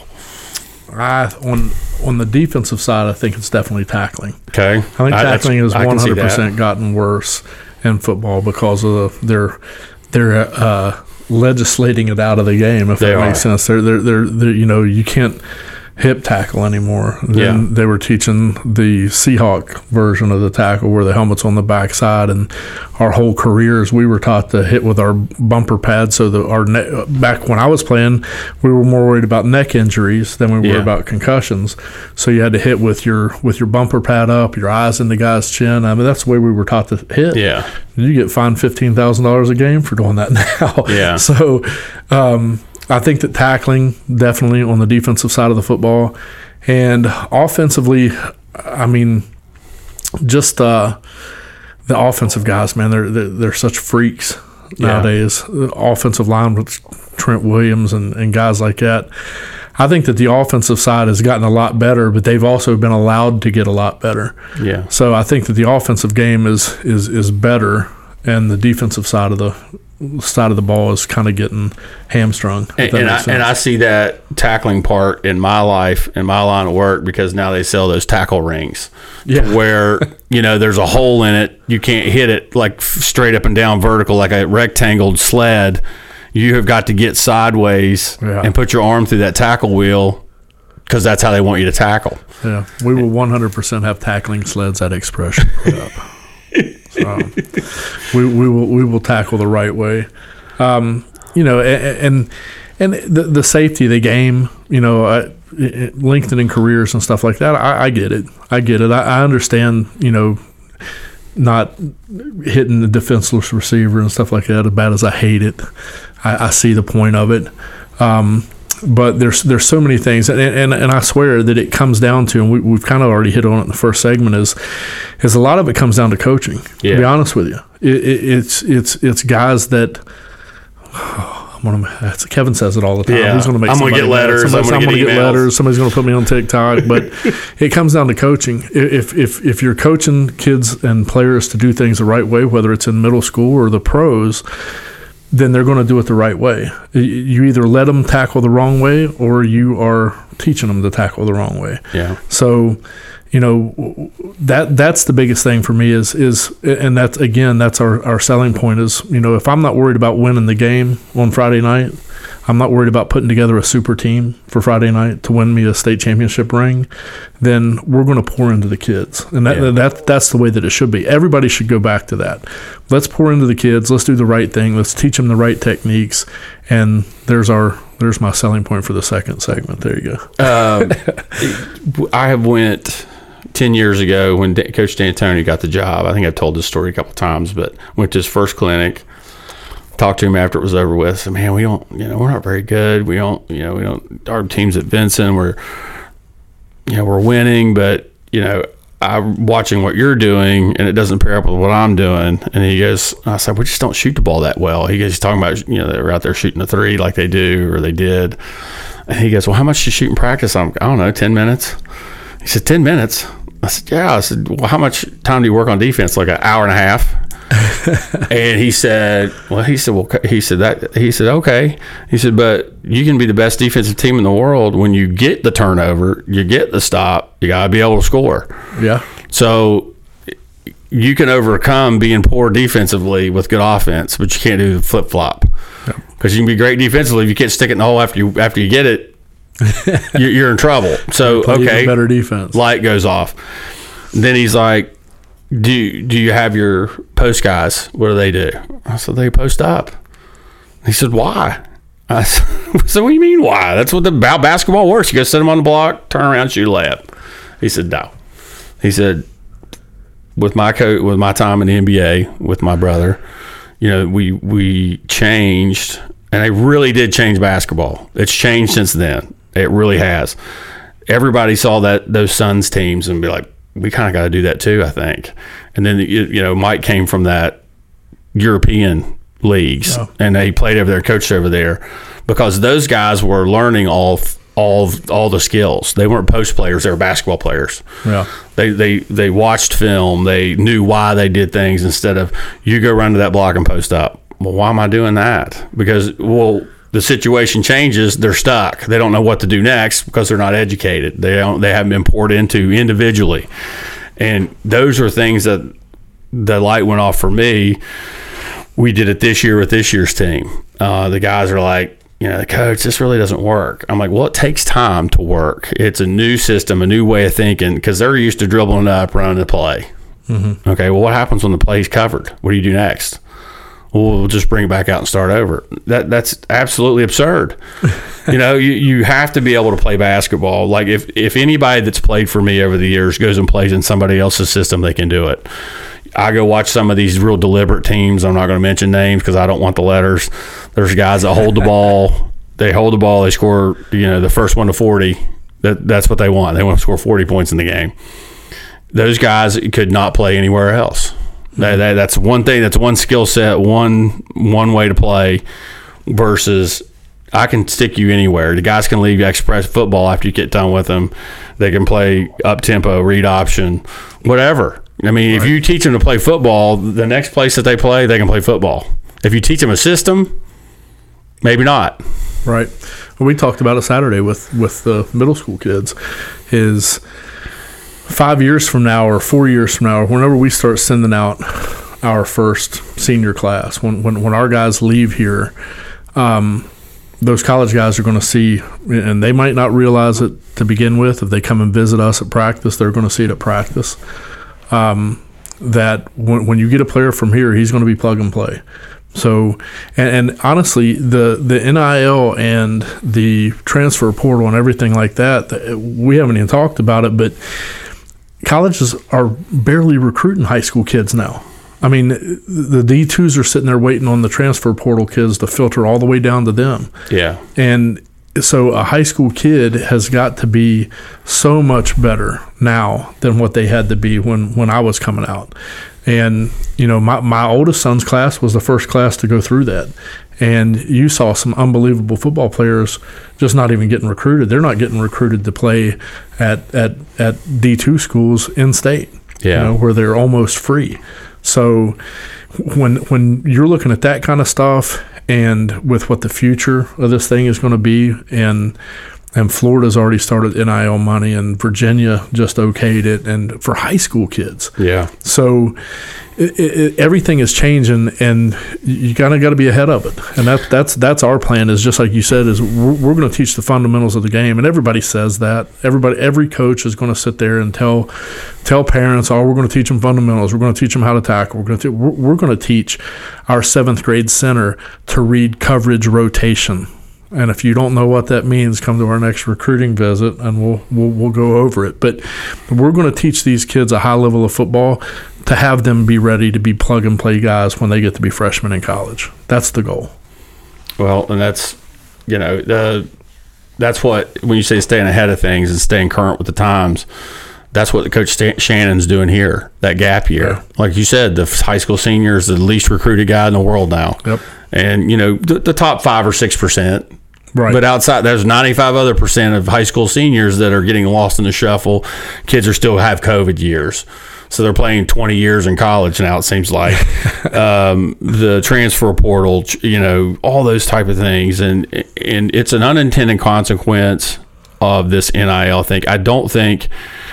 I on on the defensive side, I think it's definitely tackling. Okay, I think tackling has one hundred percent gotten worse in football because of the, their they're uh, legislating it out of the game. If they that are. makes sense, they're, they're they're they're you know you can't hip tackle anymore. Then yeah. they were teaching the Seahawk version of the tackle where the helmet's on the backside, and our whole careers we were taught to hit with our bumper pad. So the our ne- back when I was playing, we were more worried about neck injuries than we were yeah. about concussions. So you had to hit with your with your bumper pad up, your eyes in the guy's chin. I mean, that's the way we were taught to hit. Yeah, you get fined fifteen thousand dollars a game for doing that now. Yeah. So. Um, I think that tackling definitely on the defensive side of the football, and offensively, I mean, just uh, the offensive guys, man, they're they're, they're such freaks nowadays. Yeah. The offensive line with Trent Williams and, and guys like that. I think that the offensive side has gotten a lot better, but they've also been allowed to get a lot better. Yeah. So I think that the offensive game is is is better, and the defensive side of the side of the ball is kind of getting hamstrung. And, and, I, and I see that tackling part in my life, in my line of work, because now they sell those tackle rings, Yeah. where you know there's a hole in it. You can't hit it like straight up and down vertical like a rectangled sled. You have got to get sideways Yeah. and put your arm through that tackle wheel, because that's how they want you to tackle. Yeah, we will one hundred percent have tackling sleds at Expression put up. So we we will we will tackle the right way. Um, you know, and and the the safety of the game, you know, uh, lengthening careers and stuff like that. I, I get it. I get it. I, I understand. You know, not hitting the defenseless receiver and stuff like that. As bad as I hate it, I, I see the point of it. Um, But there's there's so many things, and and, and I swear that it comes down to, and we, we've kind of already hit on it in the first segment, is is a lot of it comes down to coaching. Yeah. To be honest with you, it, it, it's it's it's guys that. Oh, I'm gonna, Kevin says it all the time. Yeah. He's gonna make I'm gonna get letters. Somebody, I'm gonna, I'm gonna get, get letters. Somebody's gonna put me on TikTok. But it comes down to coaching. If if if you're coaching kids and players to do things the right way, whether it's in middle school or the pros, then they're going to do it the right way. You either let them tackle the wrong way, or you are teaching them to tackle the wrong way. Yeah. So, you know, that that's the biggest thing for me is is, and that's again that's our, our selling point is, you know, if I'm not worried about winning the game on Friday night, I'm not worried about putting together a super team for Friday night to win me a state championship ring, then we're going to pour into the kids. And that, Yeah. that that's the way that it should be. Everybody should go back to that. Let's pour into the kids. Let's do the right thing. Let's teach them the right techniques. And there's our there's my selling point for the second segment. There you go. Um, I have went ten years ago when Da- Coach D'Antoni got the job. I think I've told this story a couple of times, but went to his first clinic. Talked to him after it was over with. Said, man, we don't, you know, we're not very good. We don't, you know, we don't, our team's at Vinson. We're, you know, we're winning, but, you know, I'm watching what you're doing and it doesn't pair up with what I'm doing. And he goes, I said, we just don't shoot the ball that well. He goes, he's talking about, you know, they're out there shooting a three like they do or they did. And he goes, well, how much do you shoot in practice? I'm, I don't know, ten minutes. He said, ten minutes? I said, yeah. I said, well, how much time do you work on defense? Like an hour and a half? And he said, well, he said, well, he said that, he said, okay. He said, but you can be the best defensive team in the world when you get the turnover, you get the stop, you got to be able to score. Yeah. So you can overcome being poor defensively with good offense, but you can't do the flip flop because you can be great defensively if you can't stick it in the hole after you after you get it. you're, you're in trouble. So Play even okay, better defense. Light goes off. Then he's like, Do you, do you have your post guys? What do they do? I said, they post up. He said, why? I said, what do you mean why? That's what the how basketball works. You go sit them on the block, turn around, shoot a layup. He said, no. He said, with my coach, with my time in the N B A, with my brother, you know, we we changed, and they really did change basketball. It's changed since then. It really has. Everybody saw that those Suns teams and be like, we kind of got to do that too, I think. And then, you, you know, Mike came from that European leagues, yeah. and they played over there, coached over there, because those guys were learning all all all the skills. They weren't post players; they were basketball players. Yeah, they they they watched film. They knew why they did things instead of you go run to that block and post up. Well, why am I doing that? Because well. The situation changes, they're stuck. They don't know what to do next because they're not educated. They don't. They haven't been poured into individually, and those are things that the light went off for me. We did it this year with this year's team. Uh, the guys are like, you know, coach, this really doesn't work. I'm like, well, it takes time to work. It's a new system, a new way of thinking because they're used to dribbling up, running the play. Mm-hmm. Okay, well, what happens when the play's covered? What do you do next? Well, we'll just bring it back out and start over. That that's absolutely absurd. you know, you, you have to be able to play basketball. Like if, if anybody that's played for me over the years goes and plays in somebody else's system, they can do it. I go watch some of these real deliberate teams. I'm not going to mention names because I don't want the letters. There's guys that hold the ball. They hold the ball. They score, you know, the first one to forty. That That's what they want. They want to score forty points in the game. Those guys could not play anywhere else. That, that, that's one thing. That's one skill set, one one way to play versus I can stick you anywhere. The guys can leave express football after you get done with them. They can play up tempo, read option, whatever. I mean, right. If you teach them to play football, the next place that they play, they can play football. If you teach them a system, maybe not. Right. Well, we talked about it Saturday with, with the middle school kids. Is five years from now or four years from now, or whenever we start sending out our first senior class, when when, when our guys leave here, um, those college guys are going to see, and they might not realize it to begin with. If they come and visit us at practice, they're going to see it at practice. Um, that when, when you get a player from here, he's going to be plug and play. So, and, and honestly, the, the N I L and the transfer portal and everything like that, we haven't even talked about it, but colleges are barely recruiting high school kids now. I mean, the D twos are sitting there waiting on the transfer portal kids to filter all the way down to them. Yeah. And so a high school kid has got to be so much better now than what they had to be when, when I was coming out. And, you know, my, my oldest son's class was the first class to go through that. And you saw some unbelievable football players just not even getting recruited. They're not getting recruited to play at, at, at D two schools in state, yeah. you know, where they're almost free. So when when you're looking at that kind of stuff and with what the future of this thing is going to be, and and Florida's already started N I L money, and Virginia just okayed it, and for high school kids. Yeah. So it, it, everything is changing, and you kind of got to be ahead of it. And that that's that's our plan. Is just like you said, is we're, we're going to teach the fundamentals of the game, and everybody says that. Everybody, every coach is going to sit there and tell tell parents, "Oh, we're going to teach them fundamentals. We're going to teach them how to tackle. We're going to we're, we're going to teach our seventh grade center to read coverage rotation." And if you don't know what that means, come to our next recruiting visit, and we'll we'll, we'll go over it. But we're going to teach these kids a high level of football to have them be ready to be plug and play guys when they get to be freshmen in college. That's the goal. Well, and that's, you know, the that's what, when you say staying ahead of things and staying current with the times, that's what Coach St- Shannon's doing here, that gap year. Yeah. Like you said, the high school senior is the least recruited guy in the world now. Yep. And, you know, the, the top five or six percent. Right. But outside, there's ninety-five other percent of high school seniors that are getting lost in the shuffle. Kids are still have COVID years. So they're playing twenty years in college now, it seems like. um, the transfer portal, you know, all those type of things. And, and it's an unintended consequence of this N I L thing. I don't think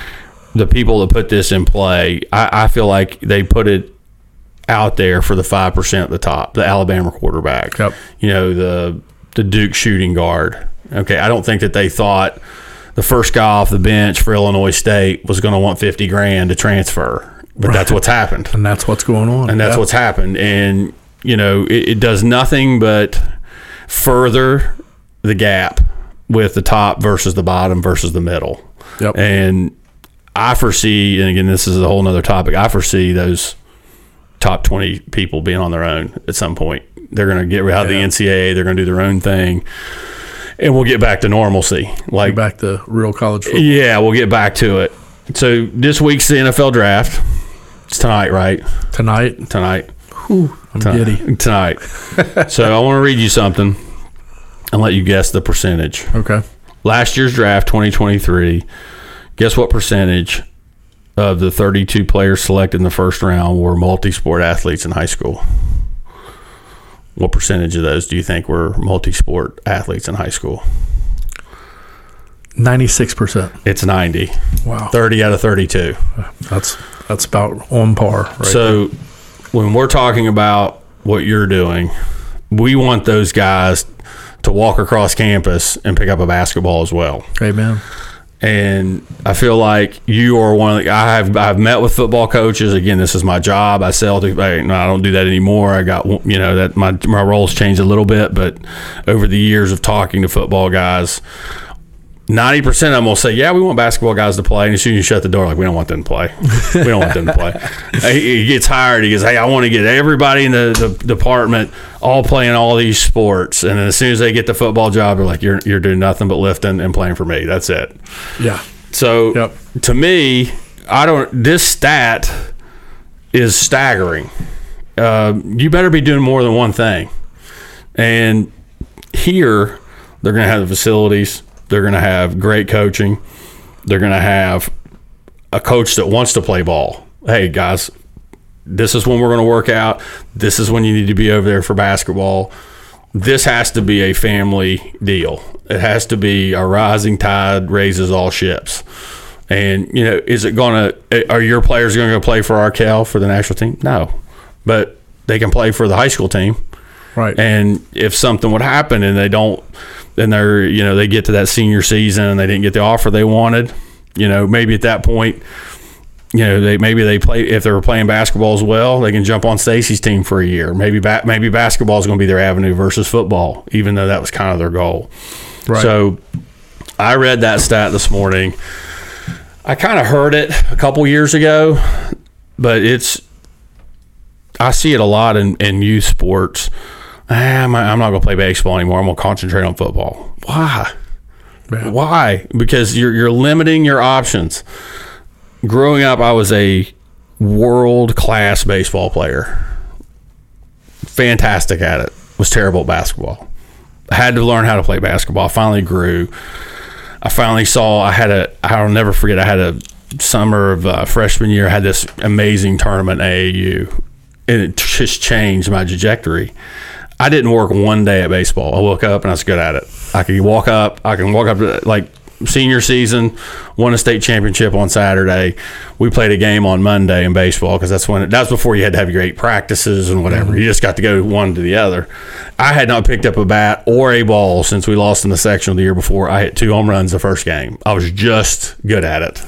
the people that put this in play, I, I feel like they put it out there for the five percent at the top, the Alabama quarterback. Yep. You know, the the Duke shooting guard. Okay, I don't think that they thought the first guy off the bench for Illinois State was going to want fifty grand to transfer, but right. That's what's happened, and that's what's going on, and that's yeah. what's happened. And you know, it, it does nothing but further the gap with the top versus the bottom versus the middle. Yep. And I foresee, and again, this is a whole nother topic. I foresee those top twenty people being on their own at some point. They're going to get out of yeah. the N C double A. They're going to do their own thing, and we'll get back to normalcy. Like get back to real college football. Yeah, we'll get back to it. So this week's the N F L draft. It's tonight, right? Tonight. Tonight. Whew, I'm tonight. giddy. Tonight. So I want to read you something and let you guess the percentage. Okay. Last year's draft, twenty twenty-three. Guess what percentage of the thirty-two players selected in the first round were multi-sport athletes in high school? What percentage of those do you think were multi-sport athletes in high school? ninety-six percent. It's ninety. Wow. thirty out of thirty-two. That's that's about on par. Right so there. When we're talking about what you're doing, we want those guys to walk across campus and pick up a basketball as well. Amen. And I feel like you are one of the, I have I've met with football coaches. Again, this is my job. I sell to I, no, I don't do that anymore. I got, you know, that my my roles changed a little bit, but over the years of talking to football guys, ninety percent of them will say, yeah, we want basketball guys to play. And as soon as you shut the door, like, we don't want them to play. We don't want them to play. He, he gets hired. He goes, hey, I want to get everybody in the, the department all playing all these sports. And then as soon as they get the football job, they're like, you're you're doing nothing but lifting and playing for me. That's it. Yeah. So yep. to me, I don't. This stat is staggering. Uh, you better be doing more than one thing. And here, They're going to have the facilities. They're going to have great coaching. They're going to have a coach that wants to play ball. Hey, guys, this is when we're going to work out. This is when you need to be over there for basketball. This has to be a family deal. It has to be a rising tide raises all ships. And, you know, is it going to – are your players going to go play for Arkell for the national team? No. But they can play for the high school team. Right. And if something would happen and they don't – then they're, you know, they get to that senior season and they didn't get the offer they wanted, you know, maybe at that point – you know, they maybe they play if they were playing basketball as well. They can jump on Stacy's team for a year. Maybe ba- maybe basketball is going to be their avenue versus football, even though that was kind of their goal. Right. So, I read that stat this morning. I kind of heard it a couple years ago, but it's I see it a lot in, in youth sports. Ah, I'm, I'm not going to play baseball anymore. I'm going to concentrate on football. Why? Man. Why? Because you're you're limiting your options. Growing up, I was a world-class baseball player. Fantastic at it. Was terrible at basketball. I had to learn how to play basketball. I finally grew. I finally saw, I had a, I'll never forget, I had a summer of uh, freshman year, I had this amazing tournament at A A U, and it just changed my trajectory. I didn't work one day at baseball. I woke up and I was good at it. I could walk up, I can walk up to, like, senior season, won a state championship on Saturday. We played a game on Monday in baseball because that's when it, that's before you had to have your eight practices and whatever. Mm-hmm. You just got to go one to the other. I had not picked up a bat or a ball since we lost in the sectional the year before. I hit two home runs the first game. I was just good at it.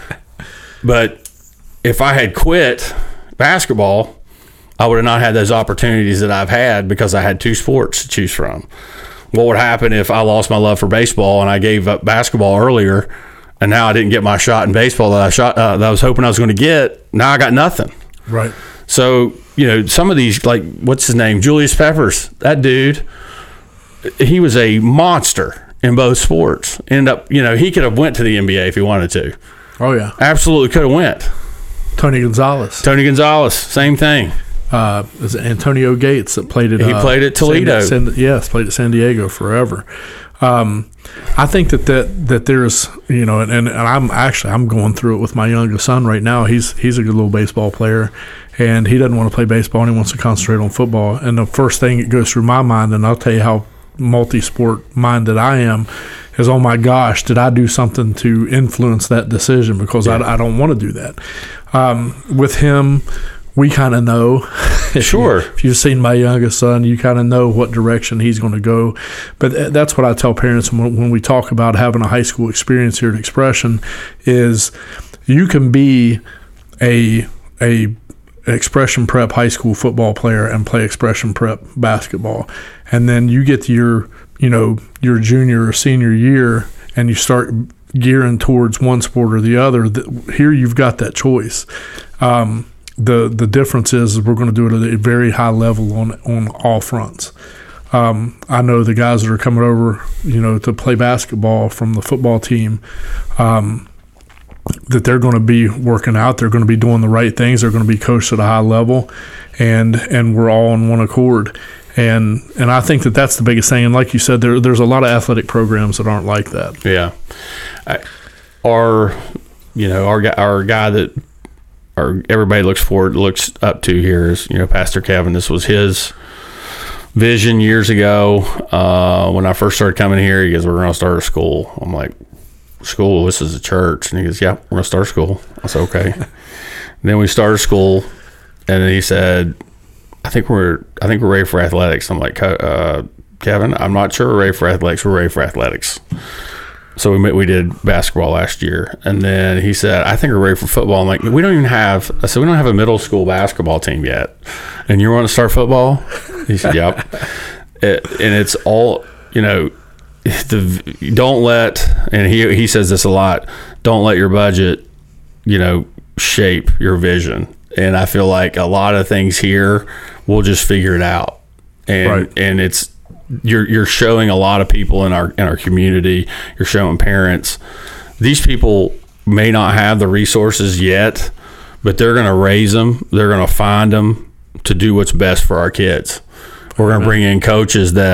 But if I had quit basketball, I would have not had those opportunities that I've had because I had two sports to choose from. What would happen if I lost my love for baseball and I gave up basketball earlier, and now I didn't get my shot in baseball that I shot uh, that I was hoping I was going to get? Now I got nothing. Right. So, you know, some of these, like, what's his name? Julius Peppers. That dude, he was a monster in both sports. End up, you know, he could have went to the N B A if he wanted to. Oh, yeah. Absolutely could have went. Tony Gonzalez. Tony Gonzalez, same thing. Uh, is it Antonio Gates that played at he uh, played at Toledo. San, San, yes, played at San Diego forever. Um, I think that, that that there's you know, and, and I'm actually I'm going through it with my youngest son right now. He's he's a good little baseball player, and he doesn't want to play baseball and he wants to concentrate on football. And the first thing that goes through my mind, and I'll tell you how multi-sport minded I am, is, oh my gosh, did I do something to influence that decision? Because yeah. I, I don't want to do that. Um, with him, we kind of know. If sure. You, if you've seen my youngest son, you kind of know what direction he's going to go. But that's what I tell parents when, when we talk about having a high school experience here at Expression, is you can be a a Expression Prep high school football player and play Expression Prep basketball, and then you get to your you know your junior or senior year and you start gearing towards one sport or the other. Here you've got that choice. Um, The the difference is we're going to do it at a very high level on on all fronts. Um, I know the guys that are coming over, you know, to play basketball from the football team, um, that they're going to be working out. They're going to be doing the right things. They're going to be coached at a high level, and and we're all on one accord. And and I think that that's the biggest thing. And like you said, there there's a lot of athletic programs that aren't like that. Yeah, I, our you know our our guy that. Or everybody looks forward, looks up to here is, you know, Pastor Kevin. This was his vision years ago. Uh, when I first started coming here, he goes, "We're going to start a school." I'm like, "School? This is a church." And he goes, "Yeah, we're going to start a school." I said, "Okay." And then we started school, and then he said, "I think we're, I think we're ready for athletics." I'm like, uh, "Kevin, I'm not sure we're ready for athletics. We're ready for athletics." So we we did basketball last year, and then he said, "I think we're ready for football." I'm like, "We don't even have." I said, "We don't have a middle school basketball team yet, and you want to start football?" He said, "Yep." It, and it's all, you know, the don't let. And he he says this a lot. Don't let your budget, you know, shape your vision. And I feel like a lot of things here, we'll just figure it out, and right. and it's. You're you're showing a lot of people in our in our community. You're showing parents. These people may not have the resources yet, but they're going to raise them. They're going to find them to do what's best for our kids. We're going to bring in coaches that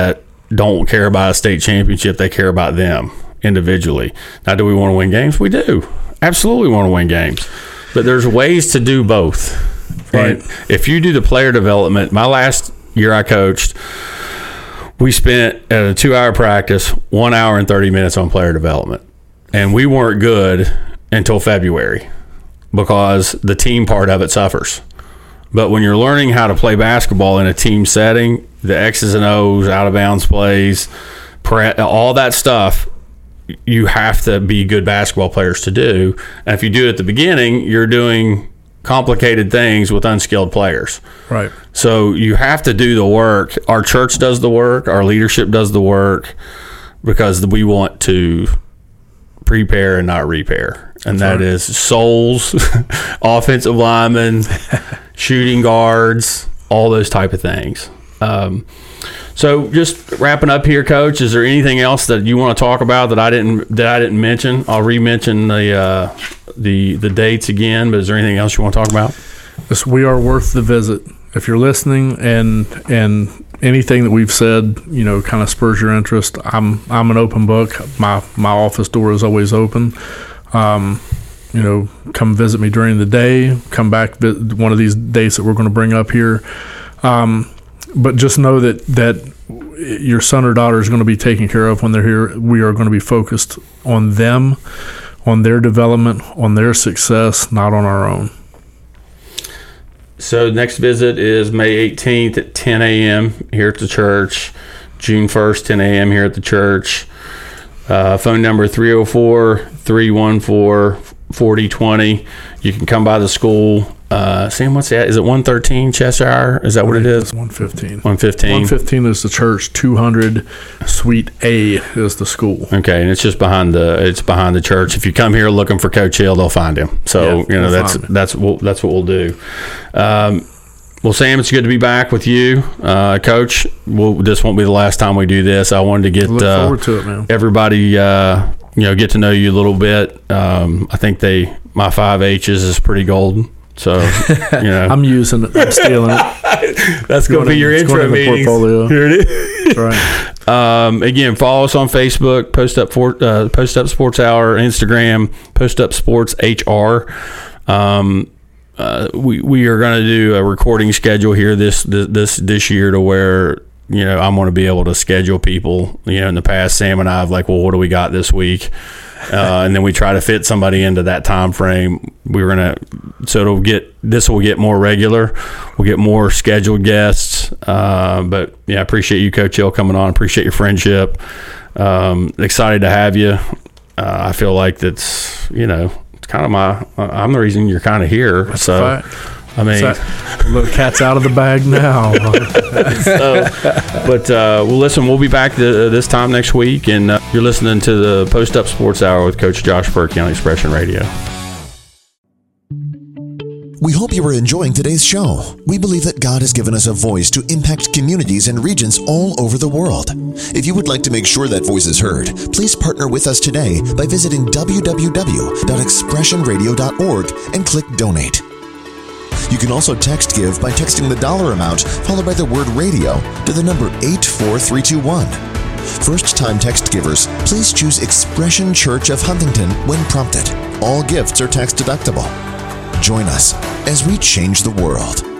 don't care about a state championship. They care about them individually. Now, do we want to win games? We do. Absolutely want to win games. But there's ways to do both. Right. And if you do the player development, my last year I coached, we spent at a two-hour practice, one hour and thirty minutes on player development. And we weren't good until February because the team part of it suffers. But when you're learning how to play basketball in a team setting, the X's and O's, out-of-bounds plays, all that stuff, you have to be good basketball players to do. And if you do it at the beginning, you're doing complicated things with unskilled players. Right. So you have to do the work. Our church does the work. Our leadership does the work because we want to prepare and not repair. And That's that right. is souls, offensive linemen, shooting guards, all those type of things. Um, so just wrapping up here, Coach, is there anything else that you want to talk about that I didn't that I didn't mention? I'll re-mention the uh, the the dates again, but is there anything else you want to talk about? Yes, we are worth the visit. If you're listening and and anything that we've said, you know, kind of spurs your interest, I'm I'm an open book. My my office door is always open. Um, you know, come visit me during the day. Come back one of these dates that we're going to bring up here. Um, but just know that that your son or daughter is going to be taken care of when they're here. We are going to be focused on them, on their development, on their success, not on our own. So next visit is May eighteenth at ten a.m. here at the church. June first, ten a.m. here at the church. Uh, phone number three oh four, three one four, four oh two oh. You can come by the school. Uh, Sam, what's that? Is it one thirteen Cheshire? Is that what it is? It's one fifteen. one fifteen. one fifteen is the church. two hundred Suite A is the school. Okay, and it's just behind the it's behind the church. If you come here looking for Coach Hill, they'll find him. So Yeah, you know they'll that's find me. that's what that's what we'll do. Um, well, Sam, it's good to be back with you, uh, Coach. We'll, this won't be the last time we do this. I wanted to get Look uh, forward to it, man. everybody, uh, you know, get to know you a little bit. Um, I think they my five H's is pretty golden. So you know, I'm using it. I'm stealing it. that's going to be your it's going intro in the meetings. portfolio. Here it is. That's right. Um, again, follow us on Facebook, Post Up for, uh, Post Up Sports Hour, Instagram, Post Up Sports H R. Um, uh, we we are going to do a recording schedule here this this this year to where you know I'm going to be able to schedule people. You know, in the past, Sam and I have like, well, what do we got this week? Uh, and then we try to fit somebody into that time frame. We're gonna so it'll get this will get more regular. We'll get more scheduled guests. Uh, but yeah, I appreciate you, Coach Hill, coming on. Appreciate your friendship. Um, excited to have you. Uh, I feel like that's you know it's kind of my. I'm the reason you're kind of here. That's so a fact. I mean, So, the cat's out of the bag now. so, but uh, well, listen, we'll be back th- this time next week, and uh, you're listening to the Post Up Sports Hour with Coach Josh Perky on Expression Radio. We hope you are enjoying today's show. We believe that God has given us a voice to impact communities and regions all over the world. If you would like to make sure that voice is heard, please partner with us today by visiting w w w dot expression radio dot org and click Donate. You can also text give by texting the dollar amount followed by the word radio to the number eight four three two one. First-time text givers, please choose Expression Church of Huntington when prompted. All gifts are tax deductible. Join us as we change the world.